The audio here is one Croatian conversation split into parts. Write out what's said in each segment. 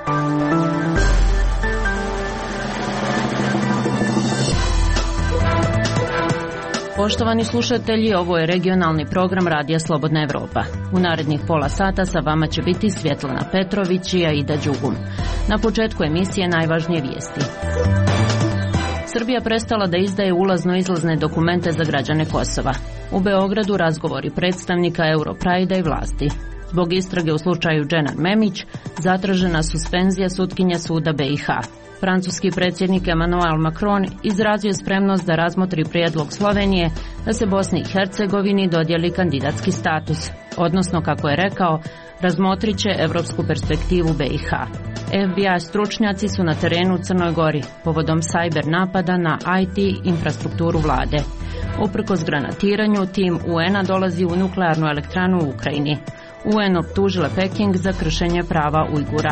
Poštovani slušatelji, ovo je regionalni program Radija Slobodna Evropa. U narednih pola sata sa vama će biti Svjetlana Petrović i Aida Đugum. Na početku emisije najvažnije vijesti. Srbija prestala da izdaje ulazno-izlazne dokumente za građane Kosova. U Beogradu razgovori predstavnika Europrajda i vlasti. Zbog istrage u slučaju Dženan Memić zatražena suspenzija sutkinje suda BiH. Francuski predsjednik Emmanuel Macron izrazio spremnost da razmotri prijedlog Slovenije da se Bosni i Hercegovini dodijeli kandidatski status, odnosno, kako je rekao, razmotrit će evropsku perspektivu BiH. FBI stručnjaci su na terenu u Crnoj Gori povodom sajber napada na IT infrastrukturu vlade. Uprkos granatiranju, tim UN-a dolazi u nuklearnu elektranu u Ukrajini. UN optužila Peking za kršenje prava Ujgura.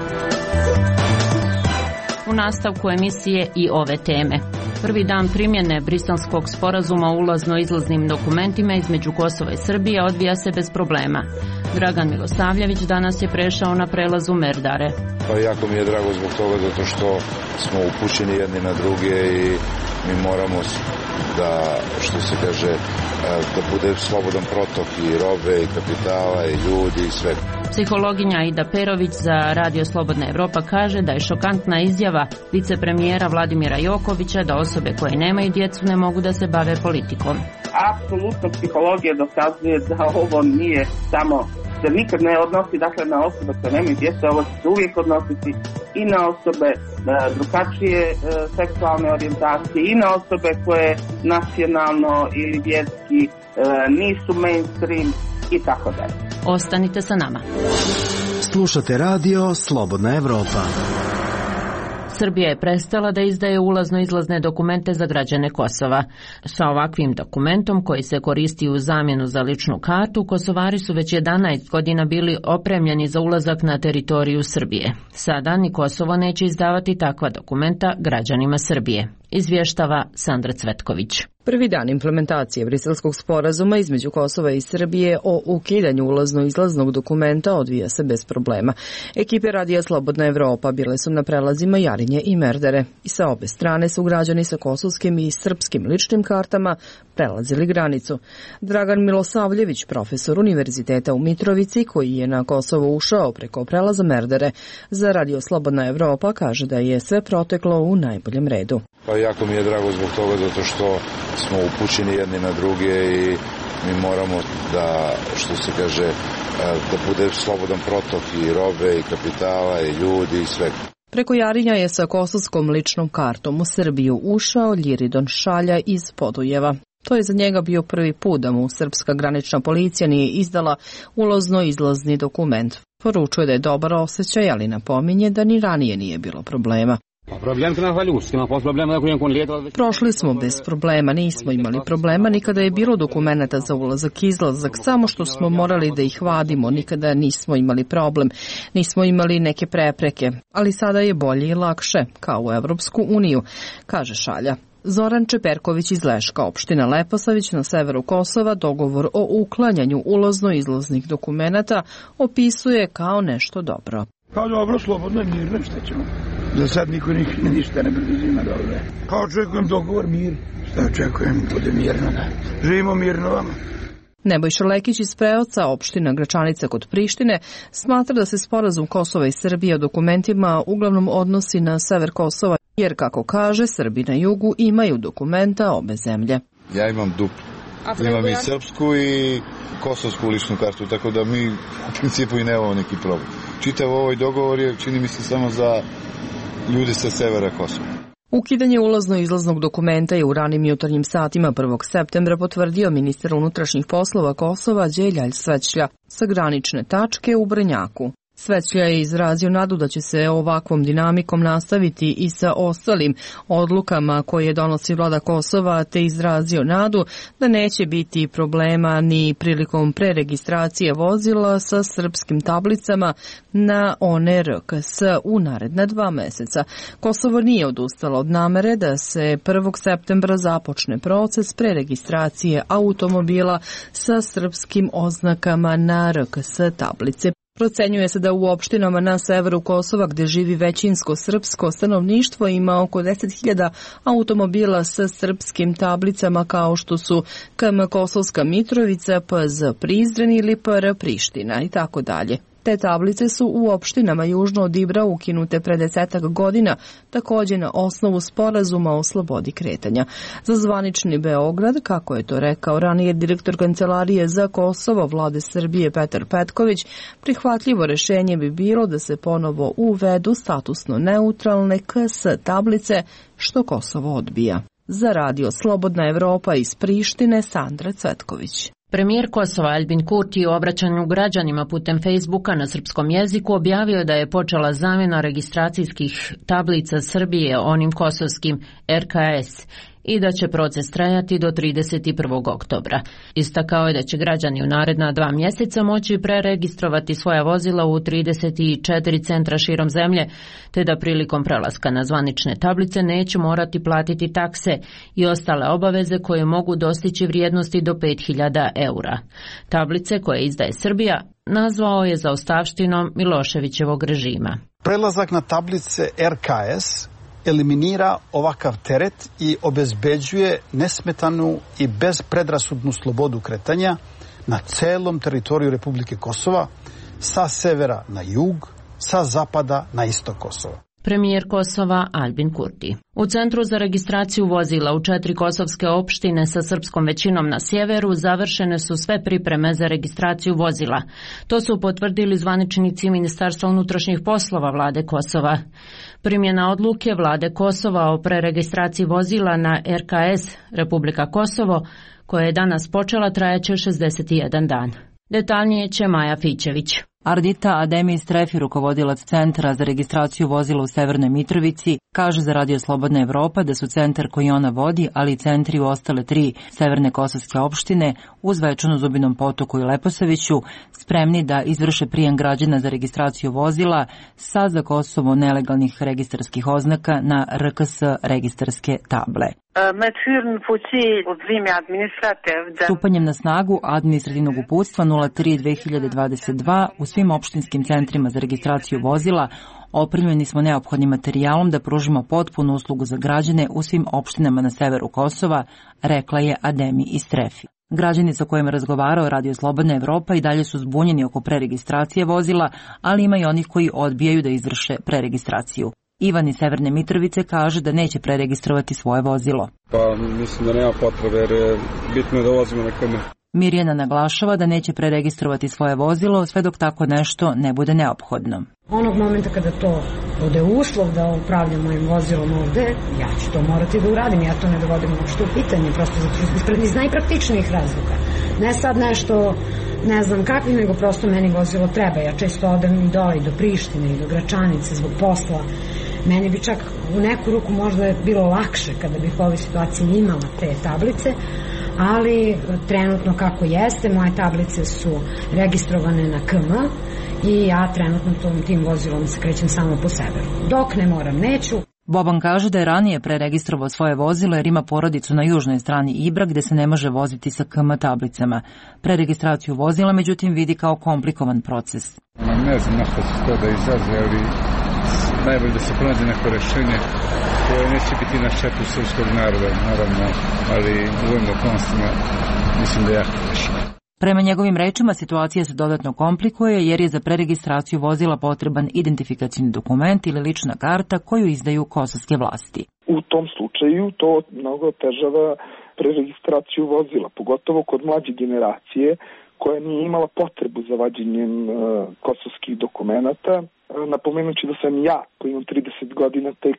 U nastavku emisije i ove teme. Prvi dan primjene Briselskog sporazuma o ulazno-izlaznim dokumentima između Kosova i Srbije odvija se bez problema. Dragan Milosavljević danas je prešao na prelazu Merdare. Pa jako mi je drago zbog toga zato što smo upućeni jedni na druge i mi moramo da, što se kaže, da bude slobodan protok i robe i kapitala i ljudi i sve. Psihologinja Aida Perović za Radio Slobodna Evropa kaže da je šokantna izjava vicepremijera Vladimira Jokovića da osobe koje nemaju djecu ne mogu da se bave politikom. Apsolutno psihologija dokazuje da ovo nije samo, da nikad ne odnosi dakle na osobe koje nemaju djecu, ovo će se uvijek odnositi i na osobe drugačije seksualne orijentacije i na osobe koje nacionalno ili vjerski nisu mainstream i tako dalje. Ostanite sa nama. Slušate Radio Slobodna Evropa. Srbija je prestala da izdaje ulazno-izlazne dokumente za građane Kosova. Sa ovakvim dokumentom, koji se koristi u zamjenu za ličnu kartu, Kosovari su već 11 godina bili opremljeni za ulazak na teritoriju Srbije. Sada ni Kosovo neće izdavati takva dokumenta građanima Srbije, izvještava Sandra Cvetković. Prvi dan implementacije Briselskog sporazuma između Kosova i Srbije o ukidanju ulazno-izlaznog dokumenta odvija se bez problema. Ekipe Radija Slobodna Evropa bile su na prelazima Jarinje i Merdare i sa obe strane su građani sa kosovskim i srpskim ličnim kartama prelazili granicu. Dragan Milosavljević, profesor Univerziteta u Mitrovici, koji je na Kosovo ušao preko prelaza Merdare, za Radio Slobodna Evropa kaže da je sve proteklo u najboljem redu. Pa jako mi je drago zbog toga zato što smo upućeni jedni na druge i mi moramo da, što se kaže, da bude slobodan protok i robe i kapitala i ljudi i svega. Preko Jarinja je sa kosovskom ličnom kartom u Srbiju ušao Ljiridon Šalja iz Podujeva. To je za njega bio prvi put da mu srpska granična policija nije izdala ulazno-izlazni dokument. Poručuje da je dobar osjećaj, ali napominje da ni ranije nije bilo problema. Prošli smo bez problema, nismo imali problema, nikada je bilo dokumenta za ulazak-izlazak, samo što smo morali da ih vadimo, nikada nismo imali problem, nismo imali neke prepreke, ali sada je bolje i lakše, kao u Evropsku uniju, kaže Šalja. Zoran Čeperković iz Leška, opština Leposavić na severu Kosova, dogovor o uklanjanju ulazno-izlaznih dokumenata opisuje kao nešto dobro. Kao dobro, slobodno, mirno, šta ćemo? Za sad niko ništa ne preduzima dobro. Kao očekujem dogovor, mir. Šta očekujem, bude mirno, da. Živimo mirno vama. Nebojša Lekić iz Preoca, opština Gračanica kod Prištine, smatra da se sporazum Kosova i Srbije o dokumentima uglavnom odnosi na sever Kosova, jer, kako kaže, Srbi na jugu imaju dokumenta obe zemlje. Ja imam duplu. Imam i srpsku i kosovsku ličnu kartu, tako da mi u principu i nemamo neki problem. Čitav ovaj dogovor je, čini mi se, samo za ljudi sa severa Kosova. Ukidanje ulazno-izlaznog dokumenta je u ranim jutarnjim satima 1. septembra potvrdio ministar unutrašnjih poslova Kosova Đeljalj Svećlja sa granične tačke u Brnjaku. Svećlja je izrazio nadu da će se ovakvom dinamikom nastaviti i sa ostalim odlukama koje donosi vlada Kosova, te izrazio nadu da neće biti problema ni prilikom preregistracije vozila sa srpskim tablicama na one RKS u naredna 2 meseca. Kosovo nije odustalo od namere da se 1. septembra započne proces preregistracije automobila sa srpskim oznakama na RKS tablice. Procenjuje se da u opštinama na severu Kosova, gde živi većinsko srpsko stanovništvo, ima oko 10.000 automobila sa srpskim tablicama kao što su KM Kosovska Mitrovica, PZ Prizren ili PR Priština i tako dalje. Te tablice su u opštinama južno od Ibra ukinute pre 10 godina, takođe na osnovu sporazuma o slobodi kretanja. Za zvanični Beograd, kako je to rekao ranije direktor Kancelarije za Kosovo Vlade Srbije Petar Petković, prihvatljivo rešenje bi bilo da se ponovo uvedu statusno neutralne KS tablice, što Kosovo odbija. Za radio Slobodna Evropa iz Prištine, Sandra Cvetković. Premijer Kosova Aljbin Kurti u obraćanju građanima putem Facebooka na srpskom jeziku objavio da je počela zamjena registracijskih tablica Srbije onim kosovskim RKS i da će proces trajati do 31. oktobra. Istakao je da će građani u naredna 2 mjeseca moći preregistrovati svoja vozila u 34 centra širom zemlje, te da prilikom prelaska na zvanične tablice neće morati platiti takse i ostale obaveze koje mogu dostići vrijednosti do 5.000 eura. Tablice koje izdaje Srbija nazvao je zaostavštinom Miloševićevog režima. Prelazak na tablice RKS eliminira ovakav teret i obezbeđuje nesmetanu i bezpredrasudnu slobodu kretanja na celom teritoriju Republike Kosova, sa severa na jug, sa zapada na istok Kosova. Premijer Kosova Aljbin Kurti. U Centru za registraciju vozila u 4 kosovske opštine sa srpskom većinom na sjeveru završene su sve pripreme za registraciju vozila. To su potvrdili zvaničnici Ministarstva unutrašnjih poslova Vlade Kosova. Primjena odluke Vlade Kosova o preregistraciji vozila na RKS Republika Kosovo, koja je danas počela, trajaće 61 dan. Detaljnije će Maja Fićević. Ardita Ademi Strefi, rukovodilac Centra za registraciju vozila u Severnoj Mitrovici, kaže za Radio Slobodna Evropa da su centar koji ona vodi, ali i centri u ostale 3 severne kosovske opštine, uz Večanu, Zubinom Potoku i Leposaviću, spremni da izvrše prijem građana za registraciju vozila sa za Kosovo nelegalnih registarskih oznaka na RKS registarske table. Stupanjem na snagu administrativnog uputstva 03/2022 u svim opštinskim centrima za registraciju vozila opremljeni smo neophodnim materijalom da pružimo potpunu uslugu za građane u svim opštinama na severu Kosova, rekla je Ademi Istrefi. Građani sa kojima razgovarao Radio Slobodna Evropa i dalje su zbunjeni oko preregistracije vozila, ali ima i onih koji odbijaju da izvrše preregistraciju. Ivan iz Severne Mitrovice kaže da neće preregistrovati svoje vozilo. Pa mislim da nema potrebe jer je bitno da vozimo na KM. Mirjana naglašava da neće preregistrovati svoje vozilo sve dok tako nešto ne bude neophodno. Onog momenta kada to bude uslov da upravljam mojim vozilom ovde, ja ću to morati da uradim. Ja to ne dovodim uopšte u pitanje, prosto iz najpraktičnijih razloga. Ne sad nešto, ne znam kakvi, nego prosto meni vozilo treba. Ja često odem i dole i do Prištine i do Gračanice zbog posla. Meni bi čak u neku ruku možda bilo lakše kada bih u ovoj situaciji imala te tablice, ali trenutno kako jeste, moje tablice su registrovane na KM i ja trenutno tim vozilom se krećem samo po severu. Dok ne moram, neću. Boban kaže da je ranije preregistrovao svoje vozilo jer ima porodicu na južnoj strani Ibra gde se ne može voziti sa KM tablicama. Preregistraciju vozila međutim vidi kao komplikovan proces. Ne znam na što se to da izaze, ali najbolje da se pronađe neko rešenje koje neće biti na štetu srpskog naroda, naravno, ali u ovim okolnostima mislim da je jako teško. Prema njegovim rečima, situacija se dodatno komplikuje jer je za preregistraciju vozila potreban identifikacioni dokument ili lična karta koju izdaju kosovske vlasti. U tom slučaju to mnogo otežava preregistraciju vozila, pogotovo kod mlađe generacije koja nije imala potrebu za vađenjem kosovskih dokumenata. Napomenući da sam ja, koji imam 30 godina, tek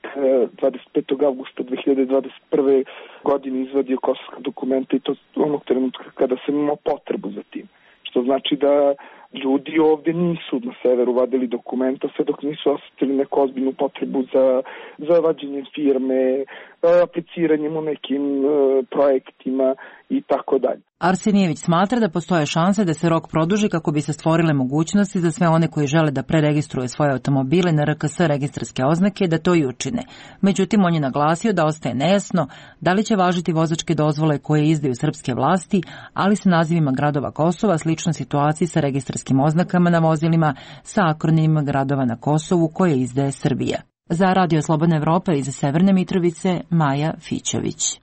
25. avgusta 2021. godine izvadio kosovska dokumenta i to onog trenutka kada sam imao potrebu za tim. Što znači da ljudi ovdje nisu na severu vadili dokumenta sve dok nisu osjetili neku ozbiljnu potrebu za vađenjem firme, apliciranjem u nekim projektima i tako dalje. Arsenijević smatra da postoje šanse da se rok produži kako bi se stvorile mogućnosti za sve one koji žele da preregistruju svoje automobile na RKS registarske oznake da to i učine. Međutim, on je naglasio da ostaje nejasno da li će važiti vozačke dozvole koje izdaju srpske vlasti, ali sa nazivima gradova Kosova slično situaciji sa registarskim geografskim oznakama na vozilima sa akronimima gradova na Kosovu koje izdaje Srbija. Za Radio Slobodna Evropa iz Severne Mitrovice, Maja Fićović.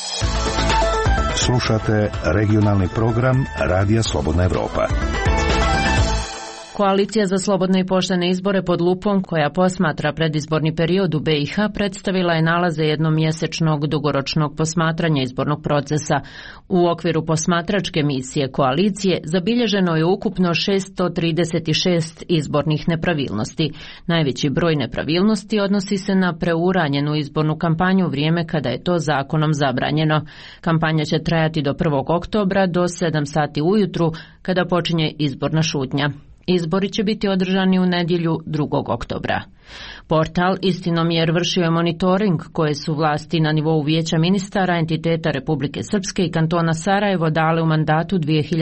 Slušate regionalni program Radija Slobodna Evropa. Koalicija za slobodne i poštene izbore pod lupom, koja posmatra predizborni period u BiH, predstavila je nalaze jednomjesečnog dugoročnog posmatranja izbornog procesa. U okviru posmatračke misije koalicije zabilježeno je ukupno 636 izbornih nepravilnosti. Najveći broj nepravilnosti odnosi se na preuranjenu izbornu kampanju u vrijeme kada je to zakonom zabranjeno. Kampanja će trajati do 1. oktobra do 7 sati ujutru kada počinje izborna šutnja. Izbori će biti održani u nedjelju 2. oktobra. Portal Istinomjer vršio je monitoring koje su vlasti na nivou Vijeća ministara entiteta Republike Srpske i kantona Sarajevo dale u mandatu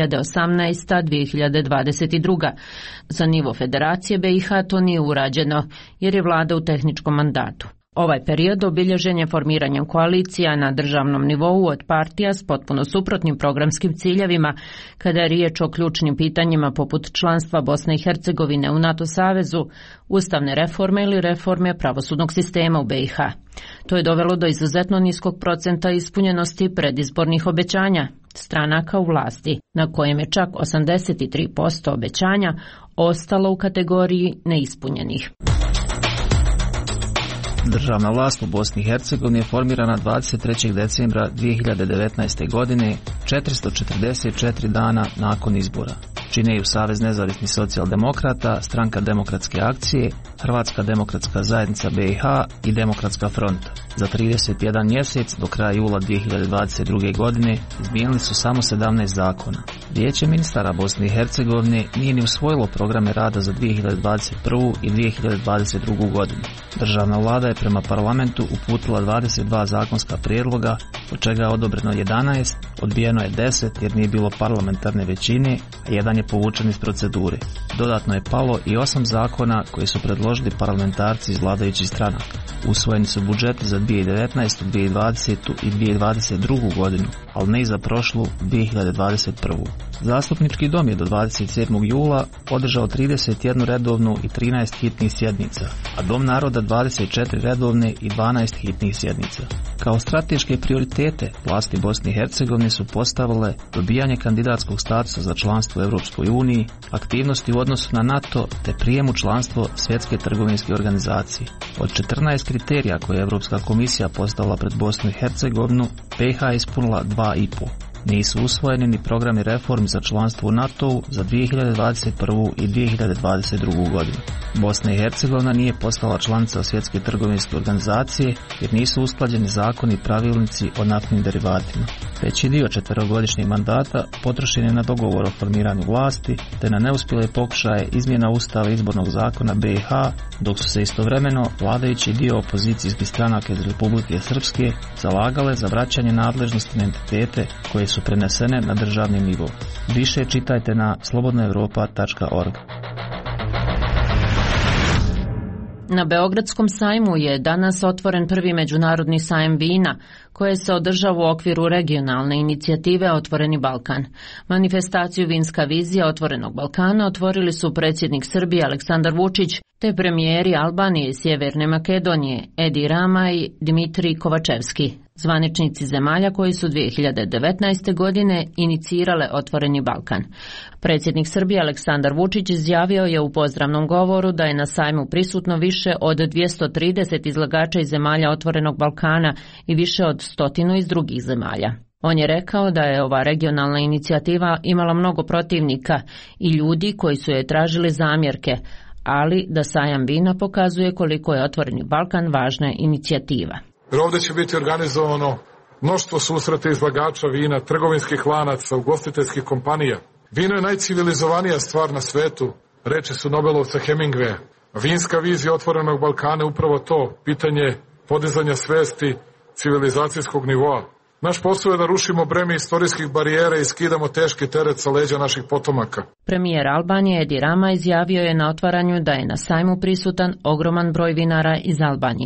2018-2022. Za nivo Federacije BiH to nije urađeno jer je vlada u tehničkom mandatu. Ovaj period obilježen je formiranjem koalicija na državnom nivou od partija s potpuno suprotnim programskim ciljevima kada je riječ o ključnim pitanjima poput članstva Bosne i Hercegovine u NATO savezu, ustavne reforme ili reforme pravosudnog sistema u BiH. To je dovelo do izuzetno niskog procenta ispunjenosti predizbornih obećanja stranaka u vlasti, na kojem je čak 83% obećanja ostalo u kategoriji neispunjenih. Državna vlast u Bosni i Hercegovini je formirana 23. decembra 2019. godine, 444 dana nakon izbora. Čine ju Savez nezavisnih socijaldemokrata, Stranka demokratske akcije, Hrvatska demokratska zajednica BiH i Demokratska fronta. Za 31 mjesec do kraja jula 2022. godine izmijenili su samo 17 zakona. Vijeće ministara Bosne i Hercegovine nije ni usvojilo programe rada za 2021. i 2022. godinu. Državna vlada je prema parlamentu uputila 22 zakonska prijedloga, od čega je odobreno 11, odbijeno je 10 jer nije bilo parlamentarne većine, a jedan je povučen iz procedure. Dodatno je palo i 8 zakona koji su predložili parlamentarci iz vladajućih stranaka. Usvojeni su budžeti za 2019., 2020. i 2022. godinu, ali ne i za prošlu 2021. Zastupnički dom je do 27. jula održao 31 redovnu i 13 hitnih sjednica, a Dom naroda 24 redovne i 12 hitnih sjednica. Kao strateške prioritete vlasti Bosne i Hercegovine su postavile dobijanje kandidatskog statusa za članstvo u Europskoj uniji, aktivnosti u odnosu na NATO te prijem u članstvo Svjetske trgovinske organizacije. Od 14 kriterija koje je Europska komisija postavila pred Bosnu i Hercegovinu, BiH je ispunila 2,5. Nisu usvojeni ni programi reformi za članstvo u NATO-u za 2021. i 2022. godinu. Bosna i Hercegovina nije postala članica Svjetske trgovinske organizacije jer nisu usklađeni zakoni i pravilnici o naftnim derivatima. Veći dio četverogodišnjeg mandata potrošen je na dogovor o formiranju vlasti te na neuspjele pokušaje izmjena Ustava izbornog zakona BiH, dok su se istovremeno vladajući dio opozicijskih stranaka iz Republike Srpske zalagale za vraćanje nadležnosti na entitete koje su prenesene na državni nivo. Više čitajte na slobodnaevropa.org. Na Beogradskom sajmu je danas otvoren prvi međunarodni sajam vina, koje se održava u okviru regionalne inicijative Otvoreni Balkan. Manifestaciju Vinska vizija Otvorenog Balkana otvorili su predsjednik Srbije Aleksandar Vučić te premijeri Albanije i Sjeverne Makedonije Edi Rama i Dimitrij Kovačevski, zvaničnici zemalja koji su 2019. godine inicirale Otvoreni Balkan. Predsjednik Srbije Aleksandar Vučić izjavio je u pozdravnom govoru da je na sajmu prisutno više od 230 izlagača iz zemalja Otvorenog Balkana i više od 100 iz drugih zemalja. On je rekao da je ova regionalna inicijativa imala mnogo protivnika i ljudi koji su je tražili zamjerke, ali da sajam vina pokazuje koliko je Otvoreni Balkan važna inicijativa. Jer ovdje će biti organizovano mnoštvo susreta izlagača vina, trgovinskih lanaca, ugostiteljskih kompanija. Vino je najcivilizovanija stvar na svetu, reči su Nobelovca Hemingwaya. Vinska vizija Otvorenog Balkana je upravo to, pitanje podizanja svesti civilizacijskog nivoa. Naš posao je da rušimo breme istorijskih barijera i skidamo teški teret sa leđa naših potomaka. Premijer Albanije Edi Rama izjavio je na otvaranju da je na sajmu prisutan ogroman broj vinara iz Albanije.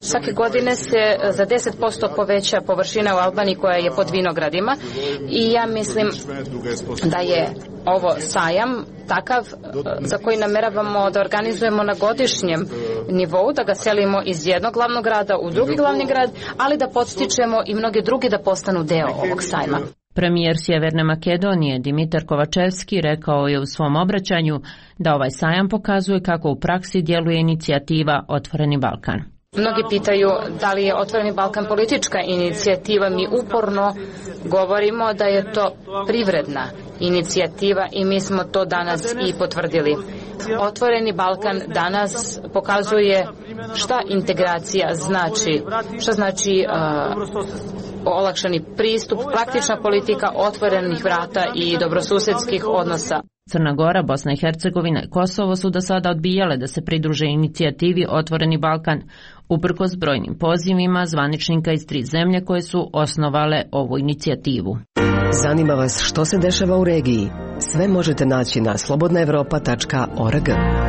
Svake godine se za 10% poveća površina u Albaniji koja je pod vinogradima i ja mislim da je ovo sajam takav za koji nameravamo da organizujemo na godišnjem nivou, da ga selimo iz jednog glavnog grada u drugi glavni grad, ali da podstičemo i mnoge drugi da postanu deo ovog sajma. Premijer Sjeverne Makedonije Dimitar Kovačevski rekao je u svom obraćanju da ovaj sajam pokazuje kako u praksi djeluje inicijativa Otvoreni Balkan. Mnogi pitaju da li je Otvoreni Balkan politička inicijativa. Mi uporno govorimo da je to privredna inicijativa i mi smo to danas i potvrdili. Otvoreni Balkan danas pokazuje šta integracija znači, šta znači olakšani pristup, praktična politika otvorenih vrata i dobrosusedskih odnosa. Crna Gora, Bosna i Hercegovina i Kosovo su do sada odbijale da se pridruže inicijativi Otvoreni Balkan, uprkos brojnim pozivima zvaničnika iz 3 zemlje koje su osnovale ovu inicijativu. Zanima vas što se dešava u regiji? Sve možete naći na slobodnaevropa.org.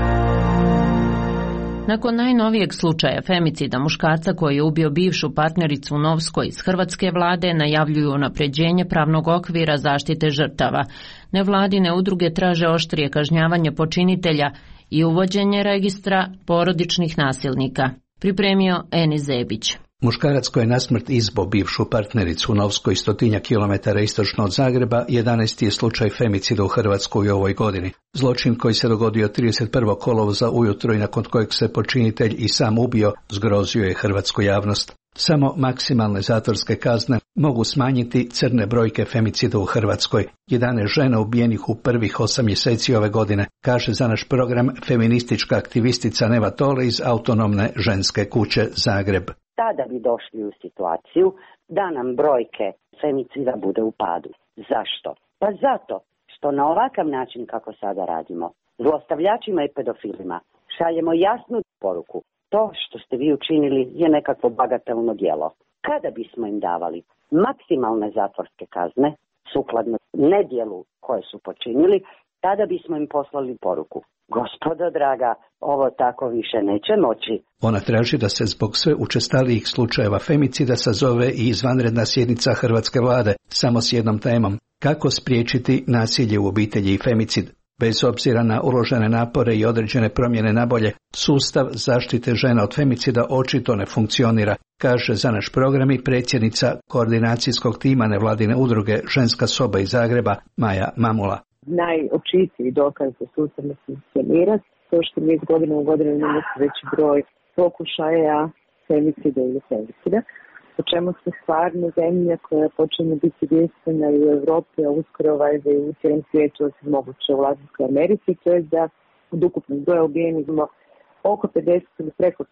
Nakon najnovijeg slučaja femicida muškarca koji je ubio bivšu partnericu u Novskoj iz hrvatske vlade, najavljuju unapređenje pravnog okvira zaštite žrtava. Nevladine udruge traže oštrije kažnjavanje počinitelja i uvođenje registra porodičnih nasilnika. Pripremio Eni Zebić. Muškarac koji je nasmrt izbo bivšu partnericu u Novskoj 100 kilometara istočno od Zagreba, 11. je slučaj femicida u Hrvatskoj u ovoj godini. Zločin koji se dogodio 31. kolovoza ujutro i nakon kojeg se počinitelj i sam ubio, zgrozio je hrvatsku javnost. Samo maksimalne zatvorske kazne mogu smanjiti crne brojke femicida u Hrvatskoj. 11 žena ubijenih u prvih 8 mjeseci ove godine, kaže za naš program feministička aktivistica Neva Tole iz Autonomne ženske kuće Zagreb. Tada bi došli u situaciju da nam brojke femicida bude u padu. Zašto? Pa zato što na ovakav način kako sada radimo, zlostavljačima i pedofilima šaljemo jasnu poruku. To što ste vi učinili je nekakvo bagatelno djelo. Kada bismo im davali maksimalne zatvorske kazne, sukladno nedjelu koje su počinili, tada bismo im poslali poruku. Gospodo draga, ovo tako više neće moći. Ona traži da se zbog sve učestalijih slučajeva femicida sazove i izvanredna sjednica hrvatske vlade, samo s jednom temom: kako spriječiti nasilje u obitelji i femicid. Bez obzira na uložene napore i određene promjene nabolje, sustav zaštite žena od femicida očito ne funkcionira, kaže za naš program i predsjednica koordinacijskog tima nevladine udruge Ženska soba iz Zagreba, Maja Mamula. Najočitiji dokaz da sustav ne funkcionira, to što mi iz godine u godinu imamo veći broj pokušaja femicida ili femicida, po čemu smo stvarno zemlja koja počinje biti jedinstvena i u Europi, a uskoro da i u cijelom svijetu, osim moguće u Latinskoj Americi, to je da od ukupnog broja ubijenih imamo oko 50 ili preko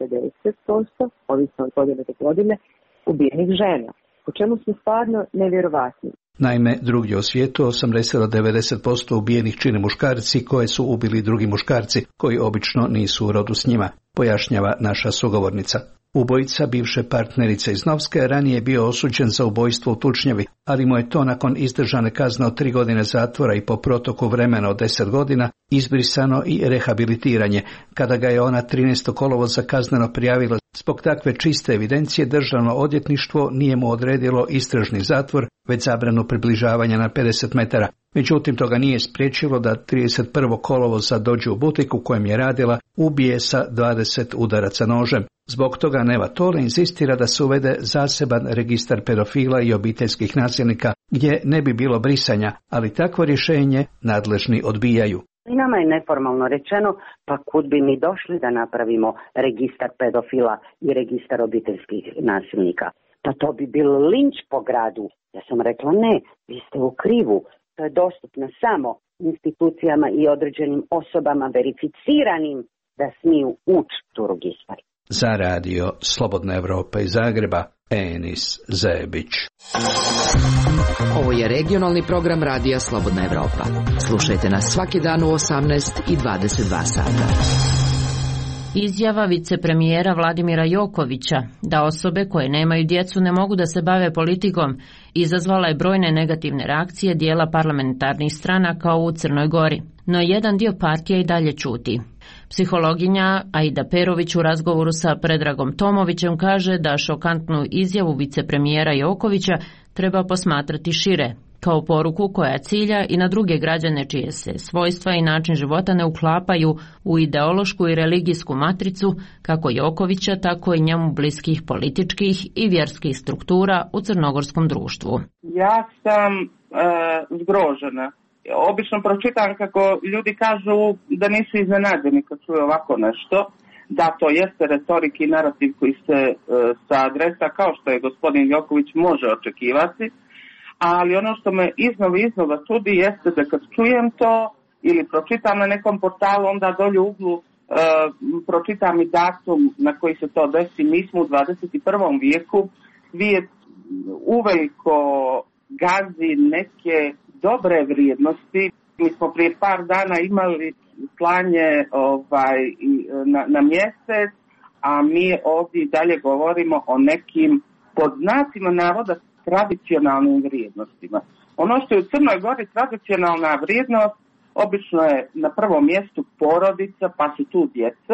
50%, ovisno od godine do godine, ubijenih žena, po čemu smo stvarno nevjerovatni. Naime, drugdje u svijetu 80 do 90% ubijenih čine muškarci koje su ubili drugi muškarci, koji obično nisu u rodu s njima, pojašnjava naša sugovornica. Ubojica bivše partnerice iz Novske ranije je bio osuđen za ubojstvo u Tučnjavi, ali mu je to nakon izdržane kazne od 3 godine zatvora i po protoku vremena od 10 godina izbrisano i rehabilitiranje, kada ga je ona 13. kolovoza kazneno prijavila. Zbog takve čiste evidencije Državno odvjetništvo nije mu odredilo istražni zatvor, već zabranu približavanja na 50 metara. Međutim, to ga nije spriječilo da 31. kolovoza dođe u butik u kojem je radila, ubije sa 20 udaraca nožem. Zbog toga Neva Tole insistira da se uvede zaseban registar pedofila i obiteljskih nasilnika, gdje ne bi bilo brisanja, ali takvo rješenje nadležni odbijaju. I nama je neformalno rečeno, pa kud bi mi došli da napravimo registar pedofila i registar obiteljskih nasilnika? Pa to bi bil linč po gradu. Ja sam rekla ne, vi ste u krivu. To je dostupno samo institucijama i određenim osobama verificiranim da smiju ući u registar. Za radio Slobodna Evropa iz Zagreba, Enis Zebić. Ovo je regionalni program radija Slobodna Evropa. Slušajte nas svaki dan u 18 i 22 sata. Izjava vicepremijera Vladimira Jokovića da osobe koje nemaju djecu ne mogu da se bave politikom izazvala je brojne negativne reakcije dijela parlamentarnih stranaka u Crnoj Gori. no jedan dio partije i dalje ćuti. Psihologinja Aida Perović u razgovoru sa Predragom Tomovićem kaže da šokantnu izjavu vicepremijera Jokovića treba posmatrati šire, kao poruku koja cilja i na druge građane čije se svojstva i način života ne uklapaju u ideološku i religijsku matricu kako Jokovića, tako i njemu bliskih političkih i vjerskih struktura u crnogorskom društvu. Ja sam zgrožena. Obično pročitam kako ljudi kažu da nisu iznenađeni kad čuju ovako nešto. Da, to jeste retorik i narativ koji se sa adresa, kao što je gospodin Joković, može očekivati. Ali ono što me iznova čudi jeste da kad čujem to ili pročitam na nekom portalu, onda dolje u uglu pročitam i datum na koji se to desi. Mi smo u 21. vijeku, svijet uveliko gazi neke dobre vrijednosti. Mi smo prije par dana imali slanje na mjesec, a mi ovdje dalje govorimo o nekim, pod znacima navoda, tradicionalnim vrijednostima. Ono što je u Crnoj Gori tradicionalna vrijednost, obično je na prvom mjestu porodica, pa su tu djeca,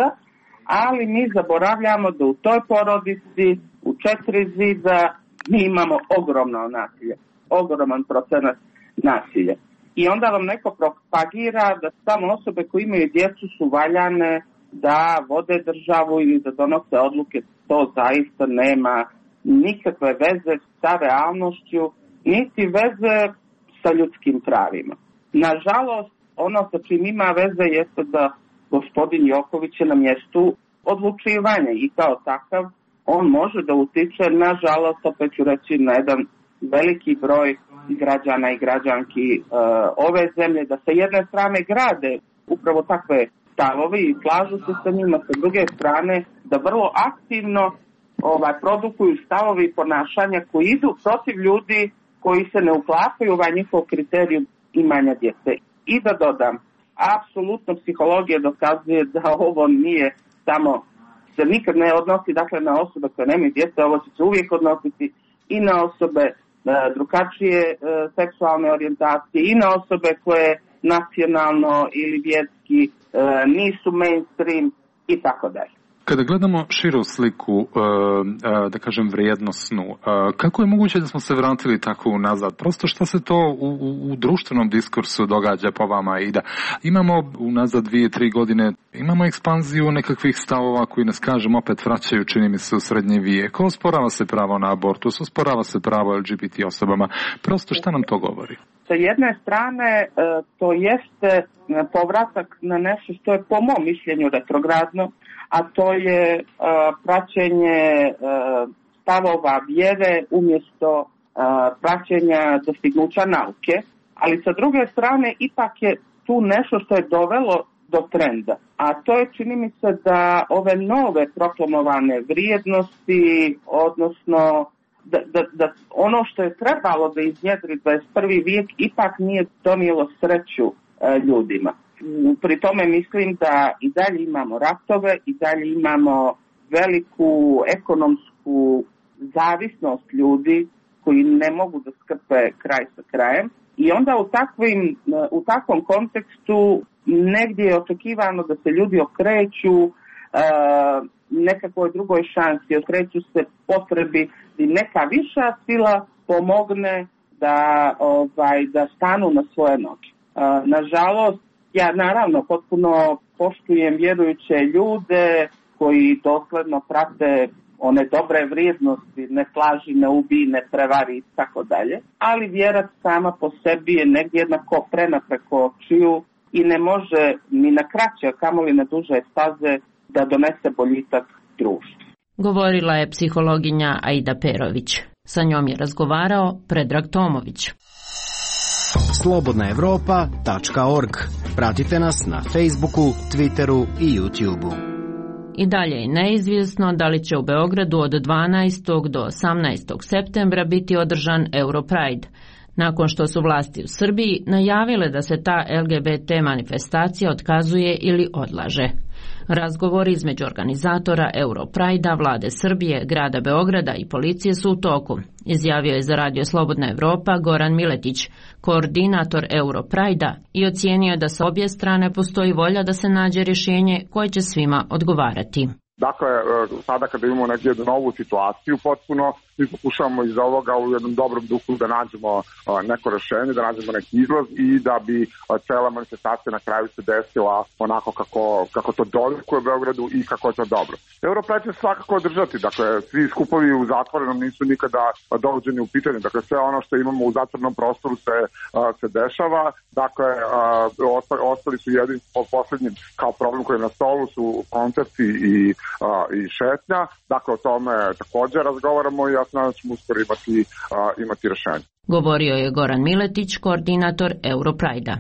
ali mi zaboravljamo da u toj porodici, u 4 zida, mi imamo ogromno nasilje, ogroman procenat nasilja. I onda vam neko propagira da samo osobe koje imaju djecu su valjane da vode državu ili da donose odluke. To zaista nema nikakve veze sa realnošću, niti veze sa ljudskim pravima. Nažalost, ono sa čim ima veze jeste da gospodin Joković je na mjestu odlučivanja i kao takav on može da utiče, nažalost, opet ću reći, na jedan veliki broj građana i građanki ove zemlje, da sa jedne strane grade upravo takve stavove i slažu se sa njima, sa druge strane da vrlo aktivno produkuju stavovi i ponašanja koji idu protiv ljudi koji se ne uklapaju u njihov kriterij imanja djece. I da dodam, apsolutno psihologija dokazuje da ovo nije samo, se nikad ne odnosi dakle na osobe koje nemaju djece, ovo će se uvijek odnositi i na osobe drugačije seksualne orijentacije i na osobe koje nacionalno ili vjerski nisu mainstream i tako dalje. Kada gledamo širu sliku, da kažem vrijednosnu, kako je moguće da smo se vratili tako unazad? Prosto što se to u društvenom diskursu događa po vama i da imamo unazad 2-3 godine, imamo ekspanziju nekakvih stavova koji nas, kažem, opet vraćaju, čini mi se, u srednji vijek. Osporava se pravo na abortus, osporava se pravo LGBT osobama. Prosto šta nam to govori? Sa jedne strane, to jeste povratak na nešto što je po mom mišljenju retrogradno, a to je praćenje stavova vjere umjesto praćenja dostignuća nauke. Ali sa druge strane, ipak je tu nešto što je dovelo do trenda. A to je, čini mi se, da ove nove proklamovane vrijednosti, odnosno da ono što je trebalo da iznjedri 21. vijek ipak nije donijelo sreću ljudima. Pri tome mislim da i dalje imamo ratove, i dalje imamo veliku ekonomsku zavisnost ljudi koji ne mogu da skrpe kraj sa krajem. I onda u takvom kontekstu negdje je očekivano da se ljudi okreću nekakvoj drugoj šansi, okreću se potrebi da neka viša sila pomogne da stanu na svoje noge. Nažalost, ja naravno potpuno poštujem vjerujuće ljude koji dosledno prate one dobre vrijednosti, ne slaži, ne ubij, ne prevari i tako dalje. Ali vjera sama po sebi je negdje jednako prena preko očiju i ne može ni na kraće, a kamoli na duže staze da donese boljitak društvu. Govorila je psihologinja Aida Perović. Sa njom je razgovarao Predrag Tomović. slobodnaevropa.org. Pratite nas na Facebooku, Twitteru i YouTubeu. I dalje je neizvjesno da li će u Beogradu od 12. do 18. septembra biti održan Europride, nakon što su vlasti u Srbiji najavile da se ta LGBT manifestacija otkazuje ili odlaže. Razgovori između organizatora Europride-a, vlade Srbije, grada Beograda i policije su u toku, izjavio je za Radio Slobodna Evropa Goran Miletić, koordinator Europride-a, i ocijenio da sa obje strane postoji volja da se nađe rješenje koje će svima odgovarati. Dakle, sada kada imamo neku novu situaciju potpuno, mi pokušavamo iz ovoga u jednom dobrom duhu da nađemo neko rešenje, da nađemo neki izlaz i da bi cela manifestacija na kraju se desila onako kako to dolikuje Beogradu i kako je to dobro. Europride će svakako održati, dakle, svi skupovi u zatvorenom nisu nikada dovođeni u pitanje, dakle, sve ono što imamo u zatvorenom prostoru se dešava, dakle, ostali su jedin poslednji kao problem koji je na stolu su koncerti i šetnja, dakle, o tome također razgovaramo i ja se nadam da ćemo uskoro imati rešenje. Govorio je Goran Miletić, koordinator Europride-a.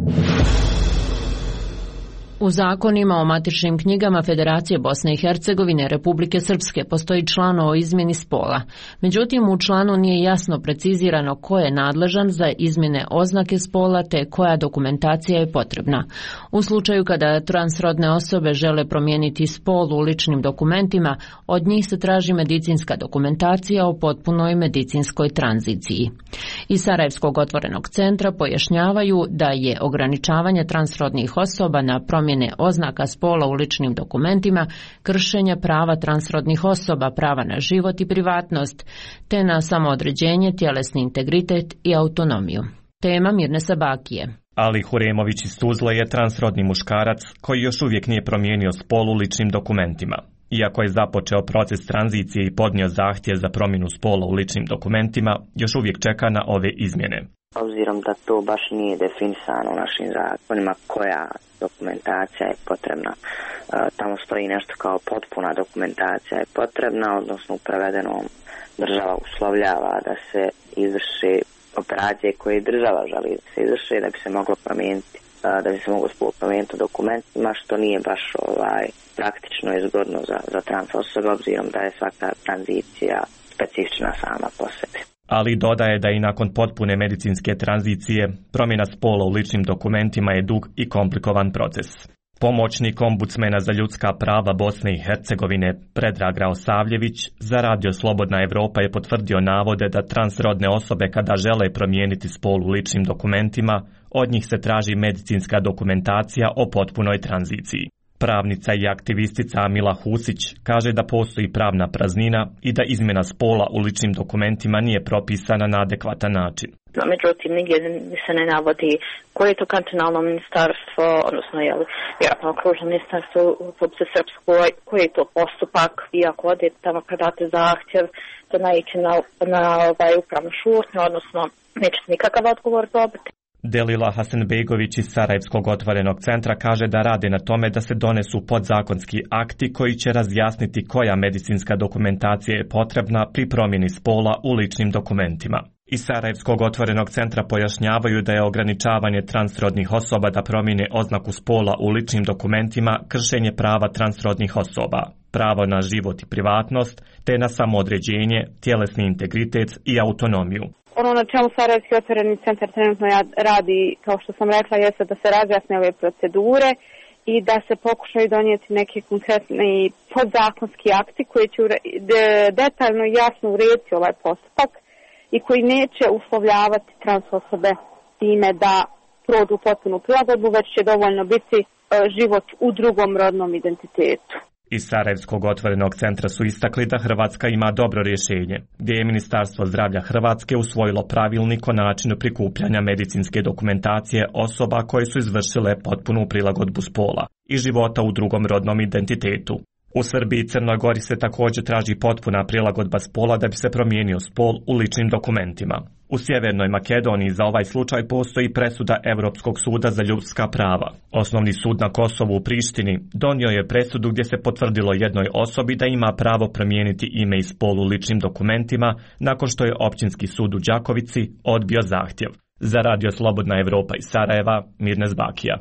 U zakonima o matičnim knjigama Federacije Bosne i Hercegovine i Republike Srpske postoji član o izmjeni spola. Međutim, u članu nije jasno precizirano ko je nadležan za izmjene oznake spola te koja dokumentacija je potrebna. U slučaju kada transrodne osobe žele promijeniti spol u ličnim dokumentima, od njih se traži medicinska dokumentacija o potpunoj medicinskoj tranziciji. Iz Sarajevskog otvorenog centra pojašnjavaju da je ograničavanje transrodnih osoba na promjene oznaka spola u ličnim dokumentima kršenje prava transrodnih osoba, prava na život i privatnost, te na samoodređenje, tjelesni integritet i autonomiju. Tema Mirne Sabakije. Ali Huremović iz Tuzle je transrodni muškarac koji još uvijek nije promijenio spol u ličnim dokumentima. Iako je započeo proces tranzicije i podnio zahtjev za promjenu spola u ličnim dokumentima, još uvijek čeka na ove izmjene. Obzirom da to baš nije definisano u našim zakonima koja dokumentacija je potrebna. Tamo stoji nešto kao potpuna dokumentacija je potrebna, odnosno u prevedenom država uslovljava da se izvrši operacije koje država želi da se izvrši da bi se moglo promijeniti, da bi se moglo spol promijeniti u dokumentima, što nije baš praktično i zgodno za trans osobe, obzirom da je svaka tranzicija specifična sama po sebi. Ali dodaje da i nakon potpune medicinske tranzicije, promjena spola u ličnim dokumentima je dug i komplikovan proces. Pomoćnik ombudsmena za ljudska prava Bosne i Hercegovine Predrag Raosavljević za Radio Slobodna Evropa je potvrdio navode da transrodne osobe kada žele promijeniti spol u ličnim dokumentima, od njih se traži medicinska dokumentacija o potpunoj tranziciji. Pravnica i aktivistica Amila Husić kaže da postoji pravna praznina i da izmjena spola u ličnim dokumentima nije propisana na adekvatan način. Međutim, nigdje se ne navodi koje je to kantonalno ministarstvo, odnosno vjerojatno okružno ministarstvo u Republici Srpskoj, koji je to postupak, vi ako odete tamo kad date zahtjev da naići na upravnu šutnju, odnosno nećete nikakav odgovor dobiti. Delila Hasanbegović iz Sarajevskog otvorenog centra kaže da rade na tome da se donesu podzakonski akti koji će razjasniti koja medicinska dokumentacija je potrebna pri promjeni spola u ličnim dokumentima. Iz Sarajevskog otvorenog centra pojašnjavaju da je ograničavanje transrodnih osoba da promijene oznaku spola u ličnim dokumentima kršenje prava transrodnih osoba, pravo na život i privatnost, te na samoodređenje, tjelesni integritet i autonomiju. Ono na čemu Sarajevski otvoreni centar trenutno radi, kao što sam rekla, jeste da se razjasne ove procedure i da se pokušaju donijeti neki konkretni podzakonski akti koji će detaljno i jasno urediti ovaj postupak i koji neće uslovljavati trans osobe time da prođu potpunu prilagodbu, već će dovoljno biti život u drugom rodnom identitetu. Iz Sarajevskog otvorenog centra su istakli da Hrvatska ima dobro rješenje, gdje je Ministarstvo zdravlja Hrvatske usvojilo pravilnik o načinu prikupljanja medicinske dokumentacije osoba koje su izvršile potpunu prilagodbu spola i života u drugom rodnom identitetu. U Srbiji i Crnoj Gori se također traži potpuna prilagodba spola da bi se promijenio spol u ličnim dokumentima. U Sjevernoj Makedoniji za ovaj slučaj postoji presuda Europskog suda za ljudska prava. Osnovni sud na Kosovu u Prištini donio je presudu gdje se potvrdilo jednoj osobi da ima pravo promijeniti ime i spol u ličnim dokumentima nakon što je Općinski sud u Đakovici odbio zahtjev. Za Radio Slobodna Evropa iz Sarajeva, Mirne Zbakija.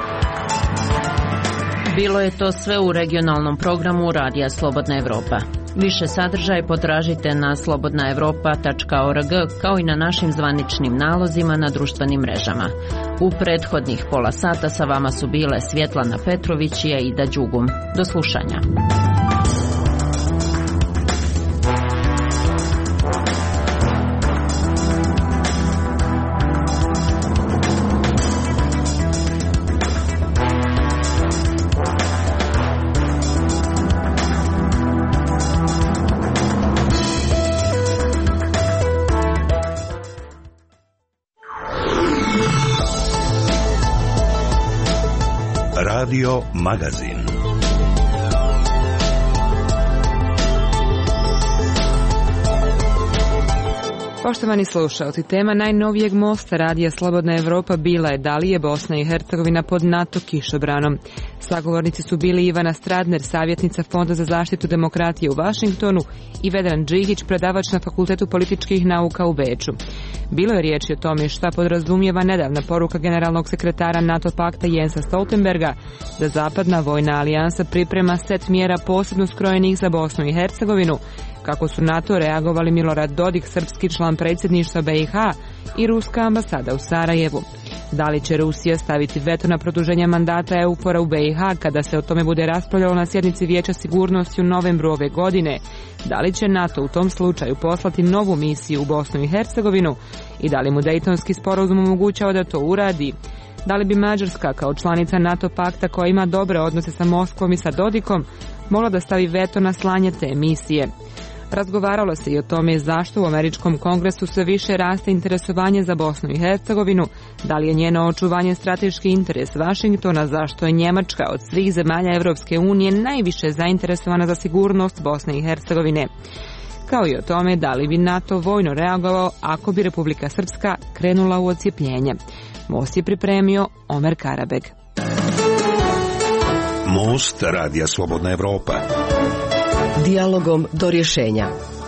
Bilo je to sve u regionalnom programu Radija Slobodna Evropa. Više sadržaja potražite na slobodnaevropa.org kao i na našim zvaničnim nalozima na društvenim mrežama. U prethodnih pola sata sa vama su bile Svjetlana Petrović i Aida Đugum. Do slušanja. Radio Magazin. Poštovani slušalci, tema najnovijeg mosta Radija Slobodna Evropa bila je da li je Bosna i Hercegovina pod NATO kišobranom. Sagovornici su bili Ivana Stradner, savjetnica Fonda za zaštitu demokratije u Vašingtonu, i Vedran Džihić, predavač na Fakultetu političkih nauka u Beču. Bilo je riječi o tome šta podrazumijeva nedavna poruka generalnog sekretara NATO pakta Jensa Stoltenberga da zapadna vojna alijansa priprema set mjera posebno skrojenih za Bosnu i Hercegovinu, kako su NATO reagovali Milorad Dodik, srpski član predsjedništva BiH, i ruska ambasada u Sarajevu. Da li će Rusija staviti veto na produženje mandata EUFOR-a u BiH kada se o tome bude raspravljalo na sjednici Vijeća sigurnosti u novembru ove godine? Da li će NATO u tom slučaju poslati novu misiju u Bosnu i Hercegovinu i da li mu Dejtonski sporazum omogućava da to uradi? Da li bi Mađarska kao članica NATO pakta koja ima dobre odnose sa Moskvom i sa Dodikom mogla da stavi veto na slanje te misije? Razgovaralo se i o tome zašto u američkom kongresu sve više raste interesovanje za Bosnu i Hercegovinu, da li je njeno očuvanje strateški interes Vašingtona, zašto je Njemačka od svih zemalja Evropske unije najviše zainteresovana za sigurnost Bosne i Hercegovine, kao i o tome da li bi NATO vojno reagovao ako bi Republika Srpska krenula u odcijepljenje. Most je pripremio Omer Karabeg. Most Radija Slobodna Evropa. Dijalogom do rješenja.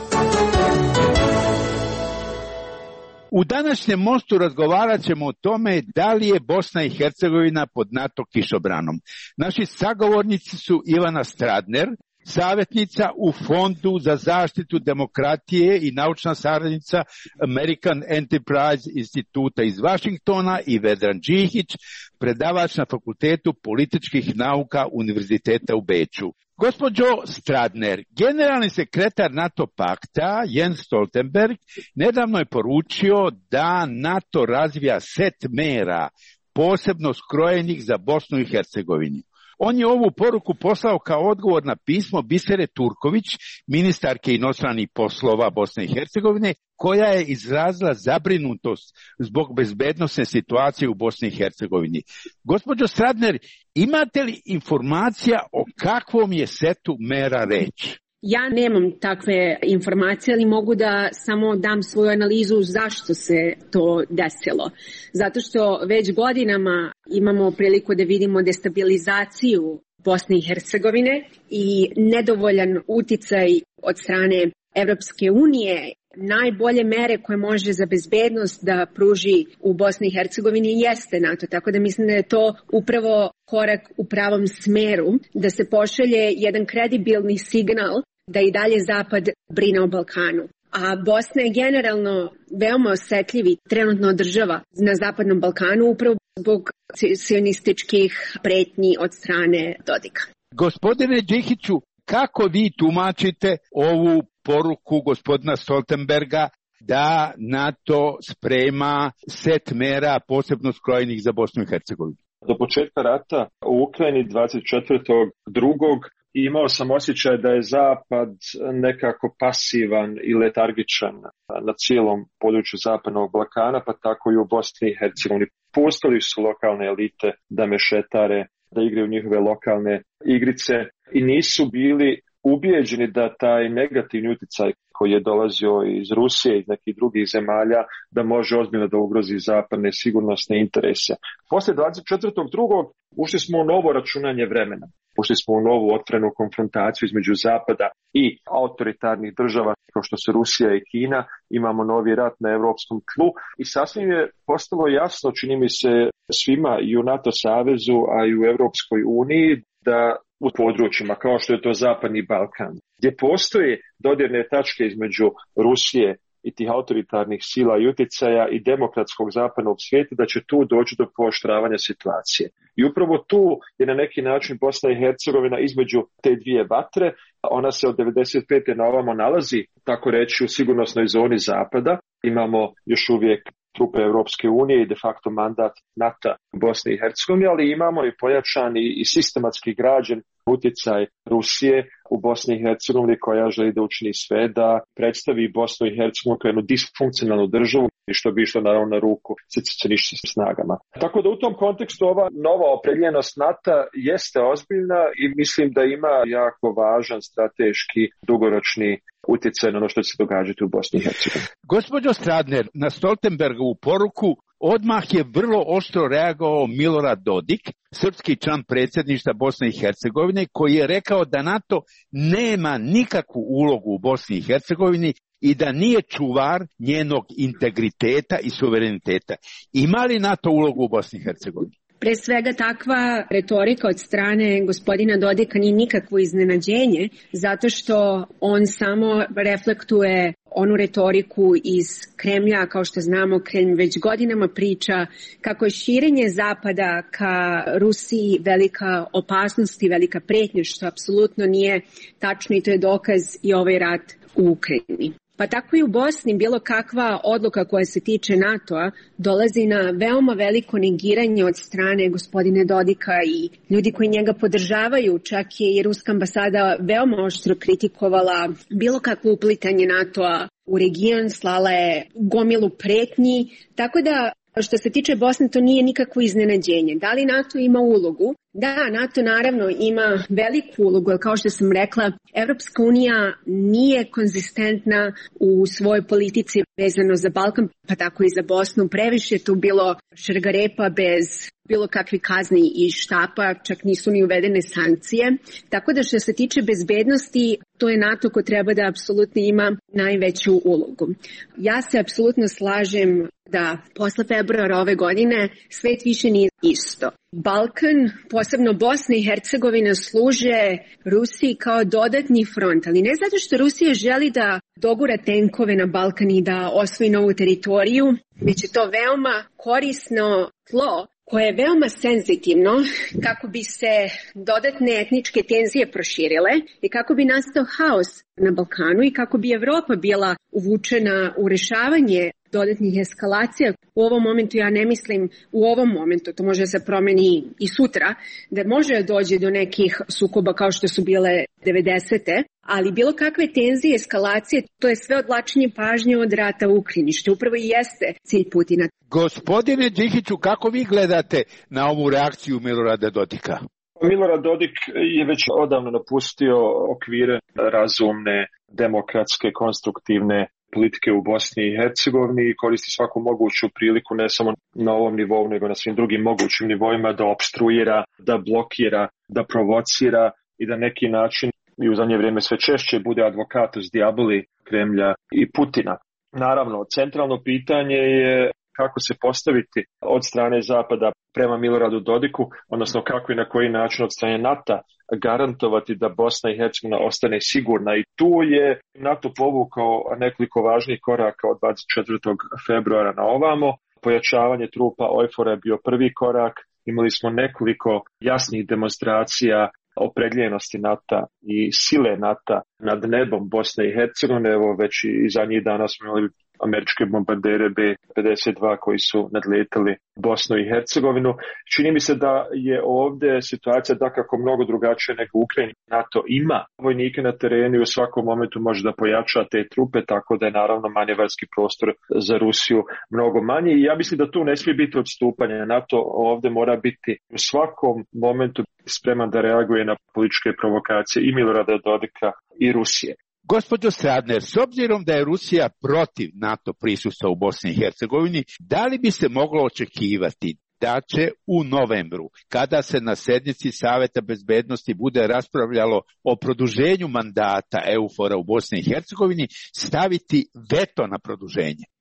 U današnjem mostu razgovarat ćemo o tome da li je Bosna i Hercegovina pod NATO kišobranom. Naši sagovornici su Ivana Stradner, savjetnica u Fondu za zaštitu demokratije i naučna saradnica American Enterprise instituta iz Vašingtona, i Vedran Džihić, predavač na Fakultetu političkih nauka Univerziteta u Beču. Gospođo Stradner, generalni sekretar NATO pakta Jens Stoltenberg nedavno je poručio da NATO razvija set mera posebno skrojenih za Bosnu i Hercegovinu. On je ovu poruku poslao kao odgovor na pismo Bisere Turković, ministarke inostranih poslova Bosne i Hercegovine, koja je izrazila zabrinutost zbog bezbednosne situacije u Bosni i Hercegovini. Gospođo Stradner, imate li informacija o kakvom je setu mera reč? Ja nemam takve informacije, ali mogu da samo dam svoju analizu zašto se to desilo. Zato što već godinama imamo priliku da vidimo destabilizaciju Bosne i Hercegovine i nedovoljan uticaj od strane Evropske unije. Najbolje mere koje može za bezbednost da pruži u Bosni i Hercegovini jeste NATO, tako da mislim da je to upravo korak u pravom smeru, da se pošalje jedan kredibilni signal da i dalje Zapad brine o Balkanu. A Bosna je generalno veoma osjetljivi trenutno država na Zapadnom Balkanu upravo zbog sionističkih pretnji od strane Dodika. Gospodine Džihiću, kako vi tumačite ovu poruku gospodina Stoltenberga da NATO sprema set mera posebno skrojenih za Bosnu i Hercegovinu? Do početka rata u Ukrajini 24.2. imao sam osjećaj da je Zapad nekako pasivan i letargičan na cijelom području Zapadnog Balkana, pa tako i u Bosni i Hercegovini. Pustili su lokalne elite da mešetare, da igraju njihove lokalne igrice i nisu bili ubijeđeni da taj negativni utjecaj koji je dolazio iz Rusije i iz nekih drugih zemalja da može ozbiljno da ugrozi zapadne sigurnosne interese. Poslije 24.2. ušli smo u novo računanje vremena. Ušli smo u novu otvorenu konfrontaciju između Zapada i autoritarnih država kao što su Rusija i Kina. Imamo novi rat na evropskom tlu i sasvim je postalo jasno, čini mi se svima i u NATO savezu, a i u Evropskoj uniji, da u područjima kao što je to Zapadni Balkan, gdje postoje dodirne tačke između Rusije i tih autoritarnih sila i utjecaja i demokratskog zapadnog svijeta, da će tu doći do pooštravanja situacije. I upravo tu je na neki način Bosna i Hercegovina između te dvije vatre. Ona se od 95. na ovamo nalazi, tako reći, u sigurnosnoj zoni zapada. Imamo još uvijek trupe Europske unije i de facto mandat NATO u Bosni i Hercegovini, ali imamo i pojačani i sistematski građen utjecaj Rusije u Bosni i Hercegovini, koja želi da učini sve da predstavi Bosnu i Hercegovinu kao jednu disfunkcionalnu državu i što bi išlo naravno na ruku secesionističkim snagama. Tako da u tom kontekstu ova nova opredjeljenost NATO jeste ozbiljna i mislim da ima jako važan strateški dugoročni utjecaj na ono što će se događati u Bosni i Hercegovini. Gospođo Stradner, na Stoltenbergovu poruku odmah je vrlo oštro reagovao Milorad Dodik, srpski član predsjedništva Bosne i Hercegovine, koji je rekao da NATO nema nikakvu ulogu u Bosni i Hercegovini i da nije čuvar njenog integriteta i suvereniteta. Ima li NATO ulogu u Bosni i Hercegovini? Pre svega takva retorika od strane gospodina Dodika nije nikakvo iznenađenje, zato što on samo reflektuje onu retoriku iz Kremlja. Kao što znamo, Kremlj već godinama priča kako je širenje Zapada ka Rusiji velika opasnost i velika pretnja, što apsolutno nije tačno i to je dokaz i ovaj rat u Ukrajini. Pa tako i u Bosni bilo kakva odluka koja se tiče NATO-a dolazi na veoma veliko negiranje od strane gospodine Dodika i ljudi koji njega podržavaju. Čak je i ruska ambasada veoma oštro kritikovala bilo kakvo uplitanje NATO-a u region, slala je gomilu pretnji, tako da što se tiče Bosne, to nije nikakvo iznenađenje. Da li NATO ima ulogu? Da, NATO naravno ima veliku ulogu, ali kao što sam rekla, Evropska unija nije konzistentna u svojoj politici vezano za Balkan, pa tako i za Bosnu. Previše je tu bilo šargarepa bez bilo kakvi kazni i štapa, čak nisu ni uvedene sankcije. Tako da što se tiče bezbednosti, to je NATO ko treba da apsolutno ima najveću ulogu. Ja se apsolutno slažem da posle februara ove godine svet više nije isto. Balkan, posebno Bosna i Hercegovina, služe Rusiji kao dodatni front, ali ne zato što Rusija želi da dogura tenkove na Balkan i da osvoji novu teritoriju, već je to veoma korisno tlo koje je veoma senzitivno kako bi se dodatne etničke tenzije proširile i kako bi nastao haos na Balkanu i kako bi Evropa bila uvučena u rešavanje dodatnih eskalacija. U ovom momentu ja ne mislim u ovom momentu, to može se promeni i sutra, da može dođe do nekih sukoba kao što su bile 90. Ali bilo kakve tenzije, eskalacije, to je sve odvlačenje pažnje od rata u Ukrajini, što upravo i jeste cilj Putina. Gospodine Đikiću, kako vi gledate na ovu reakciju Milorada Dodika? Milorad Dodik je već odavno napustio okvire razumne, demokratske, konstruktivne politike u Bosni i Hercegovini i koristi svaku moguću priliku, ne samo na ovom nivou, nego na svim drugim mogućim nivoima, da opstruira, da blokira, da provocira i da neki način i u zadnje vrijeme sve češće bude advokatus diaboli Kremlja i Putina. Naravno, centralno pitanje je kako se postaviti od strane Zapada prema Miloradu Dodiku, odnosno kako i na koji način od strane NATO garantovati da Bosna i Hercegovina ostane sigurna. I tu je NATO povukao nekoliko važnih koraka od 24. februara na ovamo. Pojačavanje trupa OIFOR-a je bio prvi korak. Imali smo nekoliko jasnih demonstracija opredjeljenosti NATO i sile NATO nad nebom Bosne i Hercegovine. Evo već i zadnjih dana smo imali američke bombardere B-52 koji su nadletali Bosnu i Hercegovinu. Čini mi se da je ovdje situacija dakako mnogo drugačija nego u Ukrajini. NATO ima vojnike na terenu i u svakom momentu može da pojača te trupe, tako da je naravno manevarski prostor za Rusiju mnogo manji. I ja mislim da tu ne smije biti odstupanja. NATO ovdje mora biti u svakom momentu spreman da reaguje na političke provokacije i Milorada Dodika i Rusije. Gospođo Stradner, s obzirom da je Rusija protiv NATO prisustva u Bosni i Hercegovini, da li bi se moglo očekivati da će u novembru, kada se na sjednici Saveta bezbednosti bude raspravljalo o produženju mandata EUFOR-a u Bosni i Hercegovini, staviti veto na produženje?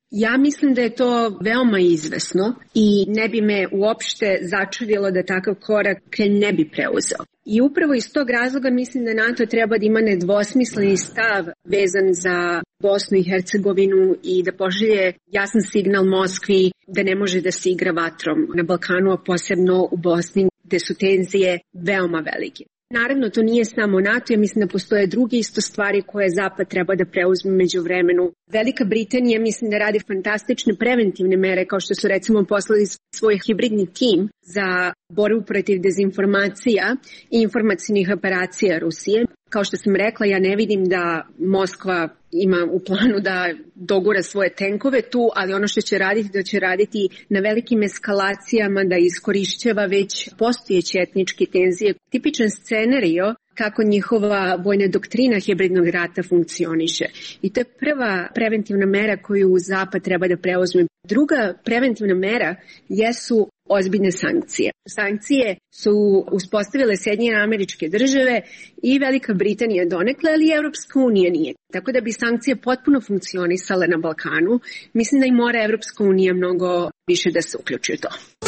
Ja mislim da je to veoma izvesno i ne bi me uopšte začudilo da takav korak ne bi preuzeo. I upravo iz tog razloga mislim da NATO treba da ima nedvosmisleni stav vezan za Bosnu i Hercegovinu i da pošalje jasan signal Moskvi da ne može da se igra vatrom na Balkanu, a posebno u Bosni gde su tenzije veoma velike. Naravno, to nije samo NATO, ja mislim da postoje druge isto stvari koje Zapad treba da preuzme među vremenu. Velika Britanija mislim da radi fantastične preventivne mere, kao što su recimo poslali svoj hibridni tim za borbu protiv dezinformacija i informacijnih operacija Rusije. Kao što sam rekla, ja ne vidim da Moskva ima u planu da dogura svoje tenkove tu, ali ono što će raditi, da će raditi na velikim eskalacijama, da iskorišćava već postojeće etničke tenzije. Tipičan scenario kako njihova vojna doktrina hibridnog rata funkcioniše. I to je prva preventivna mera koju Zapad treba da preuzme. Druga preventivna mera jesu ozbiljne sankcije. Sankcije su uspostavile Sjedinjene Američke Države i Velika Britanija donekle, ali Evropska unija nije. Tako da bi sankcije potpuno funkcionisale na Balkanu, mislim da i mora Evropska unija mnogo više da se uključi u to.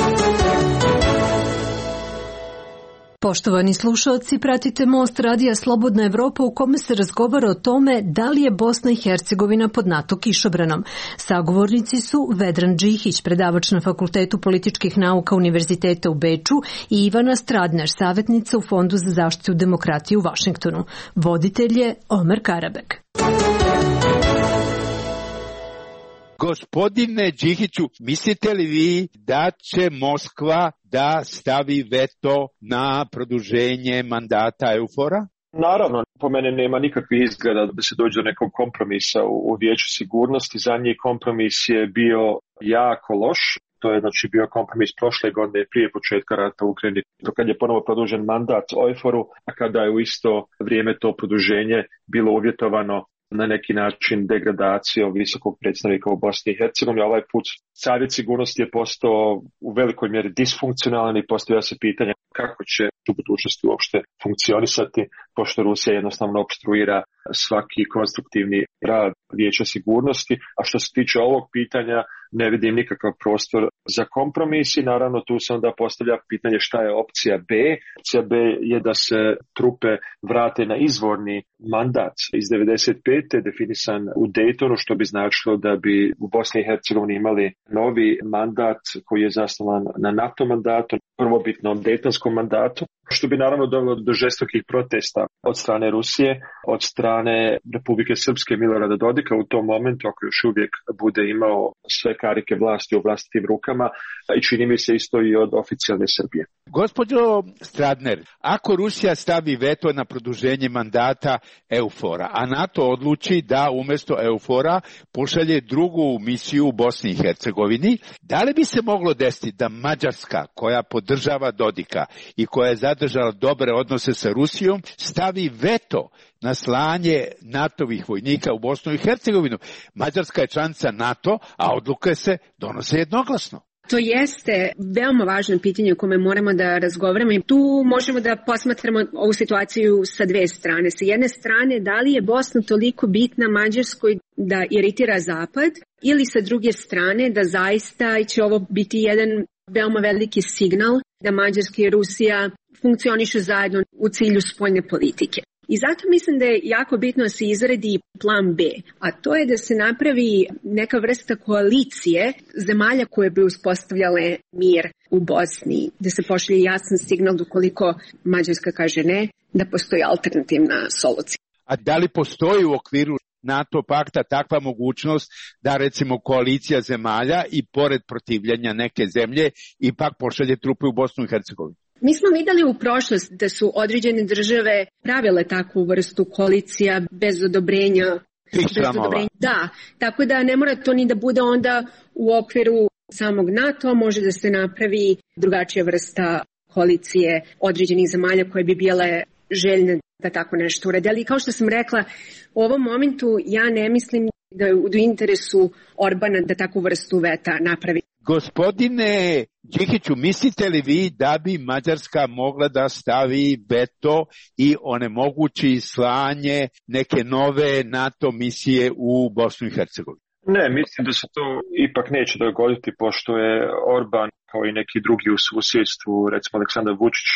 Poštovani slušalci, pratite Most radija Slobodna Evropa u kome se razgovara o tome da li je Bosna i Hercegovina pod NATO kišobranom. Sagovornici su Vedran Džihić, predavač na Fakultetu političkih nauka Univerziteta u Beču i Ivana Stradner, savjetnica u Fondu za zaštitu demokratije u Vašingtonu. Voditelj je Omer Karabek. Gospodine Džihiću, mislite li vi da će Moskva da stavi veto na produženje mandata EUFOR-a? Naravno, po mene nema nikakvih izgleda da se dođe do nekog kompromisa u Vijeću sigurnosti. Zadnji kompromis je bio jako loš. To je znači bio kompromis prošle godine prije početka rata u Ukrajini, kad je ponovo produžen mandat EUFOR-u, a kada je u isto vrijeme to produženje bilo uvjetovano na neki način degradacijom visokog predstavnika u Bosni i Hercegovini. Ovaj put Savjet sigurnosti je postao u velikoj mjeri disfunkcionalan i postavlja se pitanje kako će u budućnosti uopšte funkcionisati, pošto Rusija jednostavno opstruira svaki konstruktivni rad Vijeća sigurnosti. A što se tiče ovog pitanja, ne vidim nikakav prostor za kompromis i naravno tu se onda postavlja pitanje šta je opcija B. Opcija B je da se trupe vrate na izvorni mandat iz 95. definisan u Daytonu, što bi značilo da bi u Bosni i Hercegovini imali novi mandat koji je zasnovan na NATO mandatu, prvobitnom Daytonskom mandatu, što bi naravno dovelo do žestokih protesta od strane Rusije, od strane Republike Srpske Milorada Dodika u tom momentu, ako još uvijek bude imao sve karike vlasti u vlastitim rukama, i čini mi se isto i od oficijalne Srbije. Gospođo Stradner, ako Rusija stavi veto na produženje mandata EUFOR-a, a NATO odluči da umjesto EUFOR-a pošalje drugu misiju u Bosni i Hercegovini, da li bi se moglo desiti da Mađarska, koja podržava Dodika i koja je zadržala dobre odnose sa Rusijom, stavi veto na slanje NATO-vih vojnika u Bosnu i Hercegovinu? Mađarska je članica NATO, a odluke se donose jednoglasno. To jeste veoma važno pitanje o kome moramo da razgovaramo i tu možemo da posmatramo ovu situaciju sa dve strane. Sa jedne strane, da li je Bosna toliko bitna Mađarskoj da iritira Zapad, ili sa druge strane da zaista će ovo biti jedan veoma veliki signal da Mađarska i Rusija funkcionišu zajedno u cilju spoljne politike. I zato mislim da je jako bitno da se izradi plan B, a to je da se napravi neka vrsta koalicije zemalja koje bi uspostavljale mir u Bosni, da se pošalje jasan signal ukoliko Mađarska kaže ne, da postoji alternativna solucija. A da li postoji u okviru NATO pakta takva mogućnost da recimo koalicija zemalja i pored protivljenja neke zemlje ipak pošalje trupe u Bosnu i Hercegovinu? Mi smo vidjeli u prošlost da su određene države pravile takvu vrstu koalicija bez odobrenja. Da, tako da ne mora to ni da bude onda u okviru samog NATO, može da se napravi drugačija vrsta koalicije određenih zemalja koje bi bile željne da tako nešto urede. Ali kao što sam rekla, u ovom momentu ja ne mislim da je u interesu Orbana da takvu vrstu veta napravi. Gospodine Džihiću, mislite li vi da bi Mađarska mogla da stavi veto i onemogući slanje neke nove NATO misije u Bosnu i Hercegovinu? Ne, mislim da se to ipak neće dogoditi, pošto je Orban, kao i neki drugi u susjedstvu, recimo Aleksandar Vučić,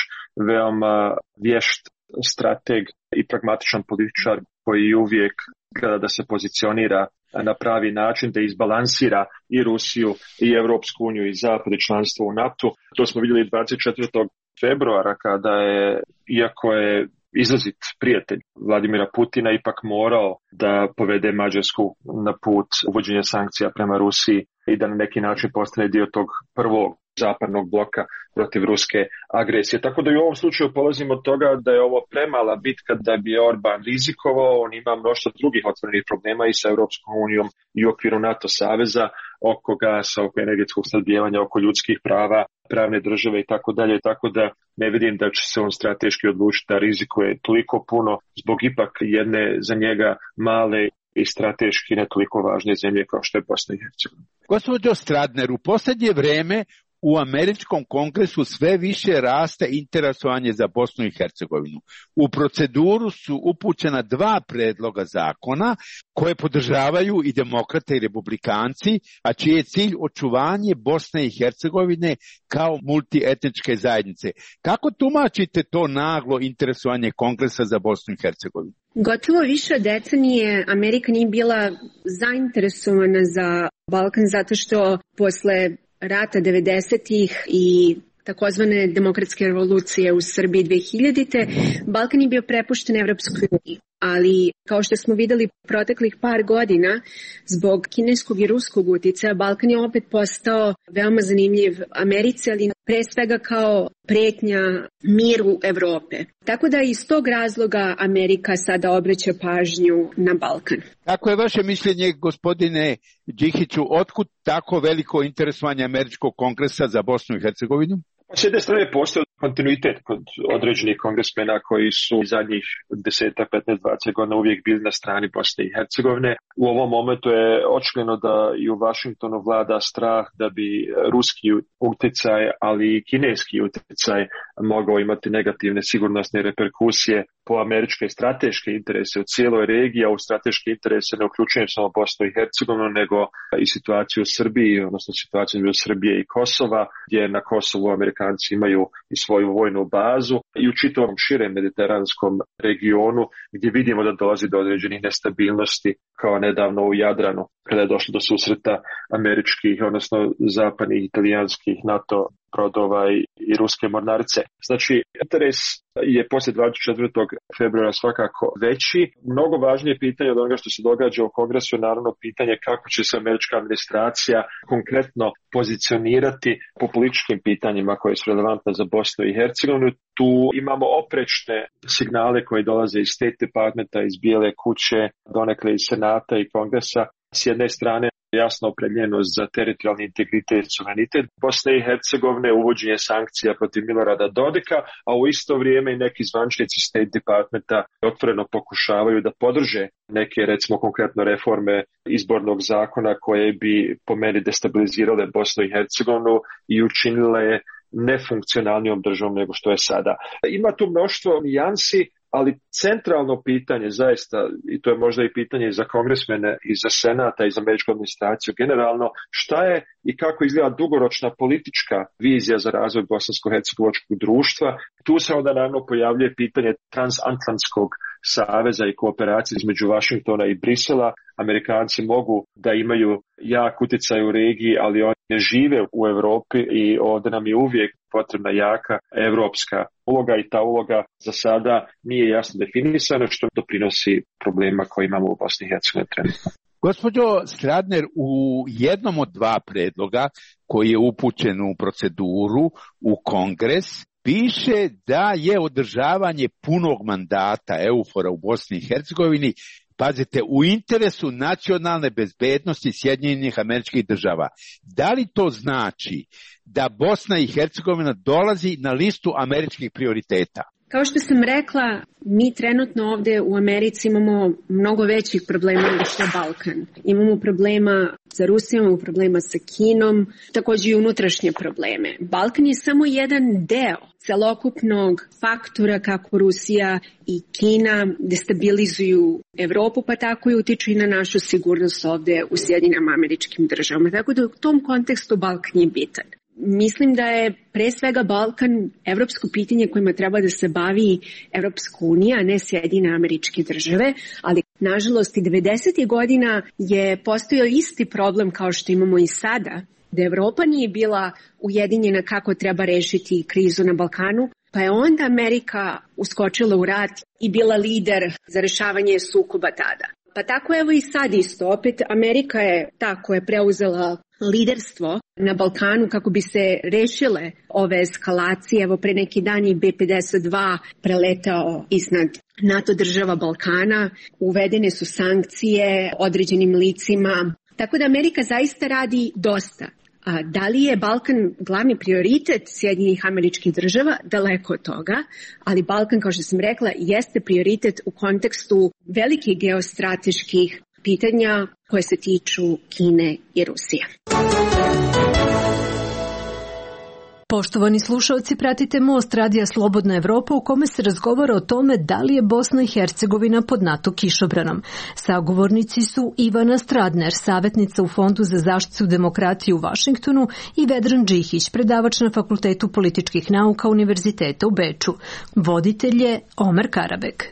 veoma vješt strateg i pragmatičan političar koji uvijek gleda da se pozicionira na pravi način, da izbalansira i Rusiju i Europsku uniju i Zapad i članstvo u NATO. To smo vidjeli 24. februara kada je, iako je izrazit prijatelj Vladimira Putina, ipak morao da povede Mađarsku na put uvođenja sankcija prema Rusiji i da na neki način postane dio tog prvog zapadnog bloka protiv ruske agresije. Tako da i u ovom slučaju polazimo od toga da je ovo premala bitka da bi Orban rizikovao. On ima mnoštvo drugih otvorenih problema i sa Europskom unijom i u okviru NATO saveza, oko gasa, oko energetskog snabdijevanja, oko ljudskih prava, pravne države i tako dalje. Tako da ne vidim da će se on strateški odlučiti da rizikuje toliko puno zbog ipak jedne za njega male i strateški ne toliko važne zemlje kao što je Bosna i Hercegovina. Gospođo Stradner, u posljednje vreme u američkom kongresu sve više raste interesovanje za Bosnu i Hercegovinu. U proceduru su upućena 2 predloga zakona koje podržavaju i demokrate i republikanci, a čiji je cilj očuvanje Bosne i Hercegovine kao multietničke zajednice. Kako tumačite to naglo interesovanje kongresa za Bosnu i Hercegovinu? Gotovo više od decenije Amerika nije bila zainteresovana za Balkan zato što posle rata 90-ih i takozvane demokratske revolucije u Srbiji 2000-te, Balkan je bio prepušten Evropskoj uniji. Ali, kao što smo videli proteklih par godina, zbog kineskog i ruskog utjecaja, Balkan je opet postao veoma zanimljiv Americi, ali pre svega kao pretnja miru Evrope. Tako da iz tog razloga Amerika sada obraća pažnju na Balkan. Kako je vaše mišljenje, gospodine Đihiću, otkud tako veliko interesovanje američkog kongresa za Bosnu i Hercegovinu? S jedne strane postoji kontinuitet kod određenih kongresmena koji su zadnjih 10, 15, 20 godina uvijek bili na strani Bosne i Hercegovine. U ovom momentu je očigledno da i u Washingtonu vlada strah da bi ruski utjecaj, ali i kineski utjecaj mogao imati negativne sigurnosne reperkusije po američke strateške interese u cijeloj regiji, a u strateške interese ne uključujem samo Bosnu i Hercegovinu, nego i situaciju u Srbiji, odnosno situaciju između Srbije i Kosova, gdje na Kosovu Amerikanci imaju i svoju vojnu bazu i u čitavom širem mediteranskom regionu gdje vidimo da dolazi do određenih nestabilnosti kao nedavno u Jadranu kada je došlo do susreta američkih, odnosno zapadnih, italijanskih NATO brodova i ruske mornarice. Znači, interes je poslije 24. februara svakako veći. Mnogo važnije pitanje od onoga što se događa u kongresu je naravno pitanje kako će se američka administracija konkretno pozicionirati po političkim pitanjima koje su relevantne za Bosnu i Hercegovinu. Tu imamo oprečne signale koji dolaze iz State Departmenta, iz Bijele kuće, donekle iz Senata i Kongresa. S jedne strane jasno opredjeljenost za teritorijalni integritet i suverenitet Bosne i Hercegovine, uvođenje sankcija protiv Milorada Dodika, a u isto vrijeme i neki zvančnici State Departmenta otvoreno pokušavaju da podrže neke, recimo konkretno reforme izbornog zakona koje bi po meni destabilizirale Bosnu i Hercegovinu i učinile nefunkcionalnijom državom nego što je sada. Ima tu mnoštvo nijansi, ali centralno pitanje zaista, i to je možda i pitanje za kongresmene i za Senata i za američku administraciju generalno, šta je i kako izgleda dugoročna politička vizija za razvoj bosansko-hercegovačkog društva. Tu se onda naravno pojavljuje pitanje transatlantskog saveza i kooperacije između Washingtona i Brisela. Amerikanci mogu da imaju jak utjecaj u regiji, ali oni ne žive u Europi i ovdje nam je uvijek potrebna jaka evropska uloga i ta uloga za sada nije jasno definisana, što doprinosi problema koje imamo u Bosni i Hercegovini trenutno. Gospođo Stradner, u jednom od 2 predloga koji je upućen u proceduru u Kongres piše da je održavanje punog mandata EUFOR-a u Bosni i Hercegovini, pazite, u interesu nacionalne bezbednosti Sjedinjenih Američkih Država. Da li to znači da Bosna i Hercegovina dolazi na listu američkih prioriteta? Kao što sam rekla, mi trenutno ovde u Americi imamo mnogo većih problema nego što je Balkan. Imamo problema sa Rusijom, imamo problema sa Kinom, takođe i unutrašnje probleme. Balkan je samo jedan deo celokupnog faktora kako Rusija i Kina destabilizuju Evropu, pa tako i utiču i na našu sigurnost ovde u Sjedinjenim Američkim Državama. Tako da u tom kontekstu Balkan je bitan. Mislim da je pre svega Balkan evropsko pitanje kojima treba da se bavi Evropska unija, a ne Sjedinjene Američke Države, ali nažalost i 90. godina je postojao isti problem kao što imamo i sada, da Evropa nije bila ujedinjena kako treba rešiti krizu na Balkanu, pa je onda Amerika uskočila u rat i bila lider za rešavanje sukoba tada. Pa tako evo i sad isto, opet Amerika je ta koja je preuzela liderstvo na Balkanu kako bi se rešile ove eskalacije. Evo pre neki dan je B-52 preletao iznad NATO država Balkana, uvedene su sankcije određenim licima, tako da Amerika zaista radi dosta. A da li je Balkan glavni prioritet Sjedinjenih Američkih Država? Daleko od toga, ali Balkan, kao što sam rekla, jeste prioritet u kontekstu velikih geostrateških pitanja koje se tiču Kine i Rusije. Poštovani slušalci, pratite Most Radija Slobodna Evropa u kome se razgovara o tome da li je Bosna i Hercegovina pod NATO kišobranom. Sagovornici su Ivana Stradner, savjetnica u Fondu za zaštitu demokratije u Vašingtonu, i Vedran Džihić, predavač na Fakultetu političkih nauka Univerziteta u Beču. Voditelj je Omer Karabek.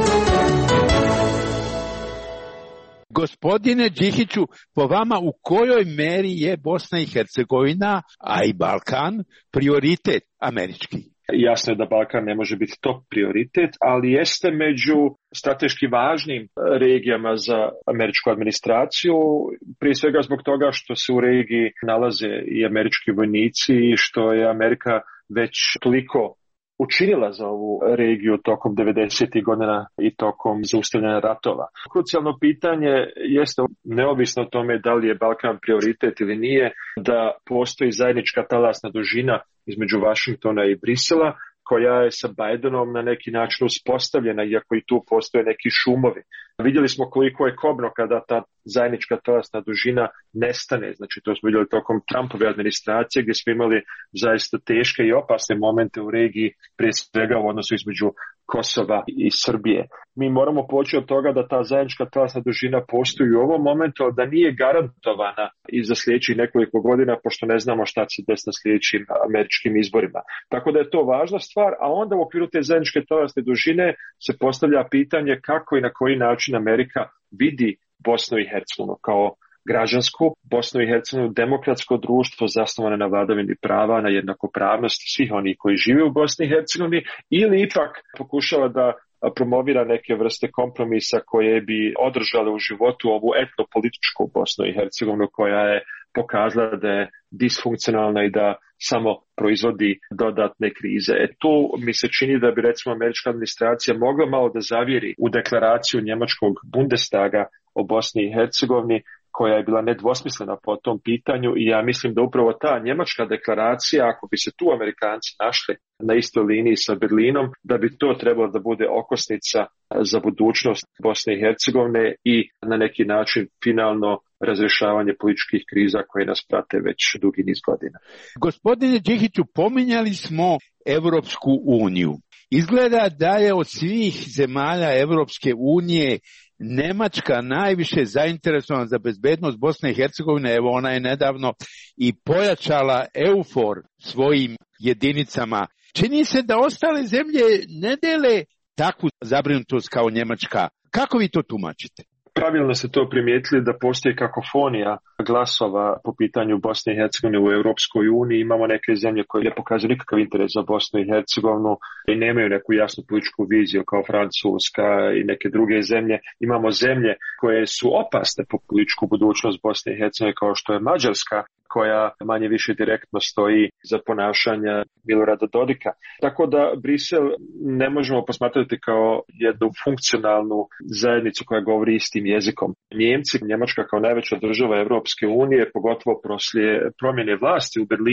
Gospodine Džihiću, po vama u kojoj meri je Bosna i Hercegovina, a i Balkan, prioritet američki? Jasno je da Balkan ne može biti top prioritet, ali jeste među strateški važnim regijama za američku administraciju, prije svega zbog toga što se u regiji nalaze i američki vojnici i što je Amerika već toliko učinila za ovu regiju tokom 90. godina i tokom zaustavljanja ratova. Krucijalno pitanje jeste, neovisno o tome da li je Balkan prioritet ili nije, da postoji zajednička talasna dužina između Vašingtona i Brisela, koja je sa Bidenom na neki način uspostavljena, iako i tu postoje neki šumovi. Vidjeli smo koliko je kobno kada ta zajednička talasna dužina nestane. Znači, to smo vidjeli tokom Trumpove administracije, gdje smo imali zaista teške i opasne momente u regiji, prije svega u odnosu između Kosova i Srbije. Mi moramo poći od toga da ta zajednička talasna dužina postoji u ovom momentu, ali da nije garantovana i za sljedećih nekoliko godina, pošto ne znamo šta će se desiti na sljedećim američkim izborima. Tako da je to važna stvar, a onda u okviru te zajedničke talasne dužine se postavlja pitanje kako i na koji način Amerika vidi Bosnu i Hercegovinu kao građansku, Bosnu i Hercegovinu demokratsko društvo zasnovano na vladavini prava, na jednakopravnosti svih onih koji žive u Bosni i Hercegovini, ili ipak pokušava da promovira neke vrste kompromisa koje bi održale u životu ovu etnopolitičku Bosnu i Hercegovinu koja je pokazala da je disfunkcionalna i da samo proizvodi dodatne krize. Tu mi se čini da bi recimo američka administracija mogla malo da zavjeri u deklaraciju njemačkog Bundestaga o Bosni i Hercegovini, koja je bila nedvosmislena po tom pitanju, i ja mislim da upravo ta njemačka deklaracija, ako bi se tu Amerikanci našli na istoj liniji sa Berlinom, da bi to trebalo da bude okosnica za budućnost Bosne i Hercegovine i na neki način finalno razrješavanje političkih kriza koje nas prate već dugi niz godina. Gospodine Džihiću, pominjali smo Evropsku uniju. Izgleda da je od svih zemalja Evropske unije Nemačka najviše zainteresovana za bezbednost Bosne i Hercegovine. Evo, ona je nedavno i pojačala EUFOR svojim jedinicama. Čini se da ostale zemlje ne dele takvu zabrinutost kao Njemačka. Kako vi to tumačite? Pravilno se to primijetili da postoji kakofonija glasova po pitanju Bosne i Hercegovine u Europskoj uniji. Imamo neke zemlje koje ne pokazuju nikakav interes za Bosnu i Hercegovinu i nemaju neku jasnu političku viziju kao Francuska i neke druge zemlje. Imamo zemlje koje su opasne po političku budućnost Bosne i Hercegovine kao što je Mađarska, koja manje više direktno stoji za ponašanja Milorada Dodika. Tako da Brisel ne možemo posmatrati kao jednu funkcionalnu zajednicu koja govori istim jezikom. Njemci, Njemačka kao najveća država Evropske unije, pogotovo poslije promjene vlasti u Berlinu,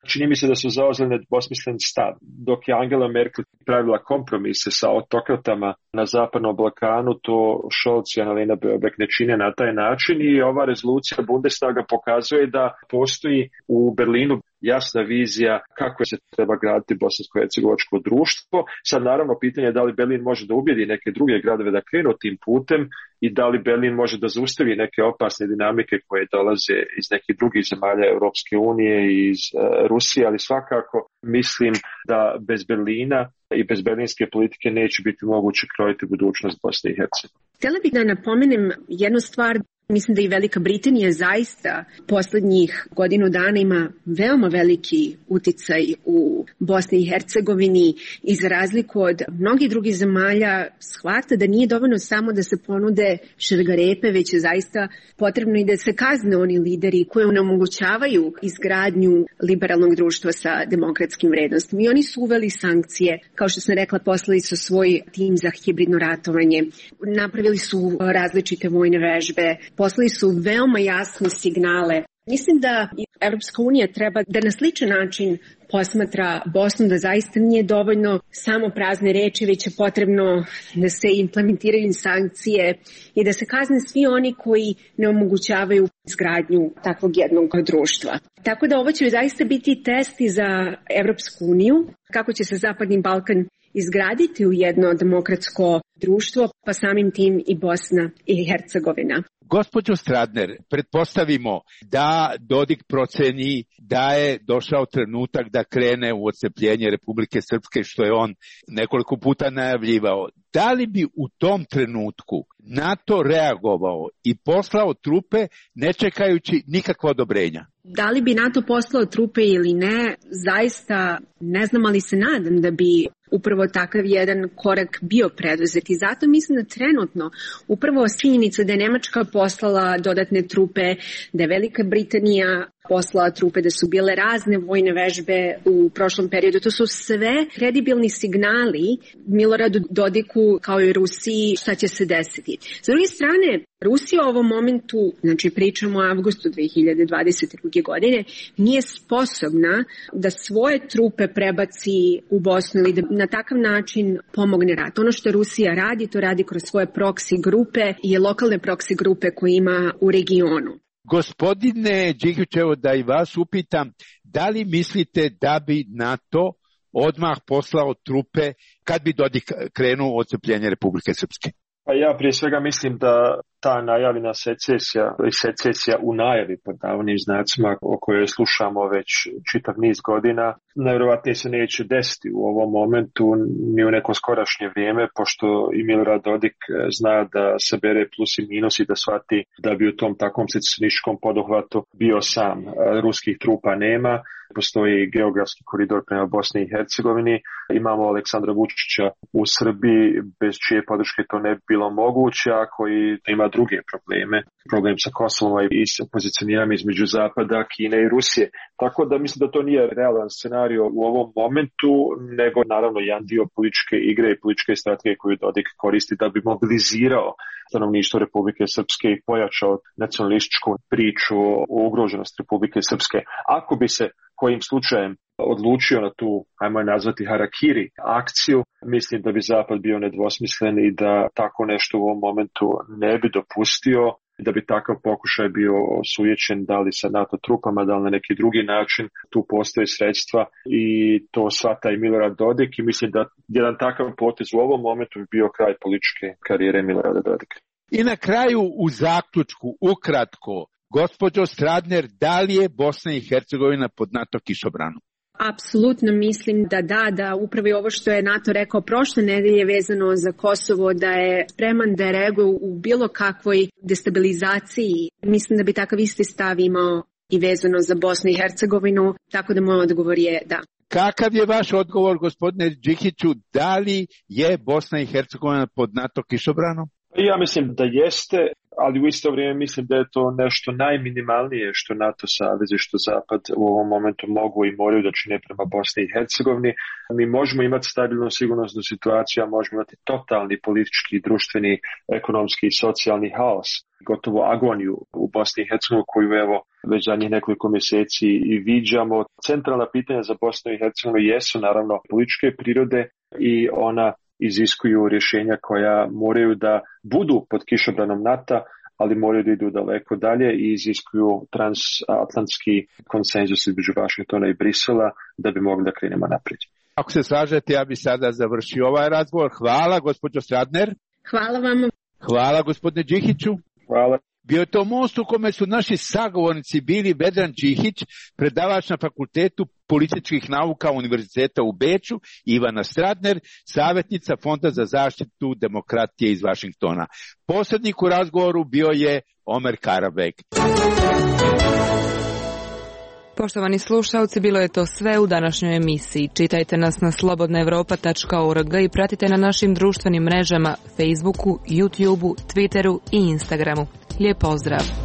čini mi se da su zauzeli nedvosmislen stav. Dok je Angela Merkel pravila kompromise sa autokratama na Zapadnom Balkanu, to Scholz i Annalena Baerbock ne čine na taj način i ova rezolucija Bundestaga pokazuje da postoji u Berlinu jasna vizija kako se treba graditi bosansko-hercegovačko društvo. Sad naravno pitanje je da li Berlin može da ubijedi neke druge gradove da krenu tim putem i da li Berlin može da zaustavi neke opasne dinamike koje dolaze iz nekih drugih zemalja Europske unije i iz Rusije, ali svakako mislim da bez Berlina i bez berlinske politike neće biti moguće krojiti budućnost Bosne i Hercegovine. Htjela bih da napomenem jednu stvar. Mislim da i Velika Britanija zaista poslednjih godinu dana ima veoma veliki uticaj u Bosni i Hercegovini i za razliku od mnogih drugih zemalja shvata da nije dovoljno samo da se ponude šargarepe, već je zaista potrebno i da se kazne oni lideri koji onemogućavaju izgradnju liberalnog društva sa demokratskim vrednostima. I oni su uveli sankcije, kao što sam rekla, poslali su svoj tim za hibridno ratovanje, napravili su različite vojne vežbe, poslali su veoma jasne signale. Mislim da Evropska unija treba da na sličan način posmatra Bosnu, da zaista nije dovoljno samo prazne reči, već je potrebno da se implementiraju sankcije i da se kazne svi oni koji ne omogućavaju izgradnju takvog jednog društva. Tako da ovo će zaista biti testi za Evropsku uniju, kako će se Zapadni Balkan izgraditi u jedno demokratsko društvo, pa samim tim i Bosna i Hercegovina. Gospođo Stradner, pretpostavimo da Dodik proceni da je došao trenutak da krene u odcepljenje Republike Srpske, što je on nekoliko puta najavljivao. Da li bi u tom trenutku NATO reagovao i poslao trupe ne čekajući nikakva odobrenja? Da li bi NATO poslao trupe ili ne, zaista ne znam, ali se nadam da bi upravo takav jedan korak bio preduzet. I zato mislim da trenutno upravo činjenica da je Nemačka poslala dodatne trupe, da je Velika Britanija poslala trupe, da su bile razne vojne vežbe u prošlom periodu. To su sve kredibilni signali Miloradu Dodiku kao i Rusiji šta će se desiti. S druge strane, Rusija u ovom momentu, znači pričamo o avgustu 2022. godine, nije sposobna da svoje trupe prebaci u Bosnu ili da na takav način pomogne rat. Ono što Rusija radi, to radi kroz svoje proksi grupe i lokalne proksi grupe koje ima u regionu. Gospodine Đikić, evo da i vas upitam, da li mislite da bi NATO odmah poslao trupe kad bi Dodik krenuo odcepljenje Republike Srpske? Pa ja prije svega mislim da ta najavljena secesija u najavi pod navodnim znacima o kojoj slušamo već čitav niz godina, najvjerovatnije se neće desiti u ovom momentu ni u neko skorašnje vrijeme, pošto i Milorad Dodik zna da sabere plus i minus i da shvati da bi u tom takvom secesionističkom poduhvatu bio sam. Ruskih trupa nema, postoji geografski koridor prema Bosni i Hercegovini, imamo Aleksandra Vučića u Srbiji, bez čije podrške to ne bi bilo moguće, a koji ima druge probleme, problem sa Kosovom i sa pozicioniranjem između Zapada, Kine i Rusije. Tako da mislim da to nije realan scenario u ovom momentu, nego naravno jedan dio političke igre i političke strategije koju Dodik koristi da bi mobilizirao stanovništvo Republike Srpske i pojačao nacionalističku priču o ugroženosti Republike Srpske. Ako bi se kojim slučajem odlučio na tu, ajmo je nazvati harakiri akciju, mislim da bi Zapad bio nedvosmislen i da tako nešto u ovom momentu ne bi dopustio, da bi takav pokušaj bio osujećen da li sa NATO trupama, da li na neki drugi način. Tu postoje sredstva i to shvata i Milorad Dodik i mislim da jedan takav potez u ovom momentu bi bio kraj političke karijere Milorada Dodika. I na kraju u zaključku, ukratko, gospođo Stradner, da li je Bosna i Hercegovina pod NATO kišobranom? Apsolutno mislim da upravo je ovo što je NATO rekao prošle nedelje vezano za Kosovo, da je spreman da reaguje u bilo kakvoj destabilizaciji. Mislim da bi takav isti stav imao i vezano za Bosnu i Hercegovinu, tako da moj odgovor je da. Kakav je vaš odgovor, gospodine Đikiću, da li je Bosna i Hercegovina pod NATO kišobranom? Ja mislim da jeste, ali u isto vrijeme mislim da je to nešto najminimalnije što NATO savez i što Zapad u ovom momentu mogu i moraju da čine prema Bosni i Hercegovini. Mi možemo imati stabilnu sigurnosnu situaciju, a možemo imati totalni politički, društveni, ekonomski i socijalni haos, gotovo agoniju u Bosni i Hercegovini koju evo već zadnjih nekoliko mjeseci i viđamo. Centralna pitanja za Bosnu i Hercegovinu jesu naravno političke prirode i ona iziskuju rješenja koja moraju da budu pod kišobranom NATO, ali moraju da idu daleko dalje i iziskuju transatlantski konsenzus između Vašingtona i Brisela da bi mogli da krenemo naprijed. Ako se slažete, ja bi sada završio ovaj razgovor. Hvala, gospođo Stradner. Hvala vam. Hvala, gospodine Đihiću. Hvala. Bio je to most u kome su naši sagovornici bili Vedran Đihić, predavač na Fakultetu političkih nauka Univerziteta u Beču, i Ivana Stradner, savjetnica Fonda za zaštitu demokratije iz Vašingtona. Posrednik u razgovoru bio je Omer Karabek. Poštovani slušalci, bilo je to sve u današnjoj emisiji. Čitajte nas na slobodnaevropa.org i pratite na našim društvenim mrežama Facebooku, YouTubeu, Twitteru i Instagramu. Lijep pozdrav!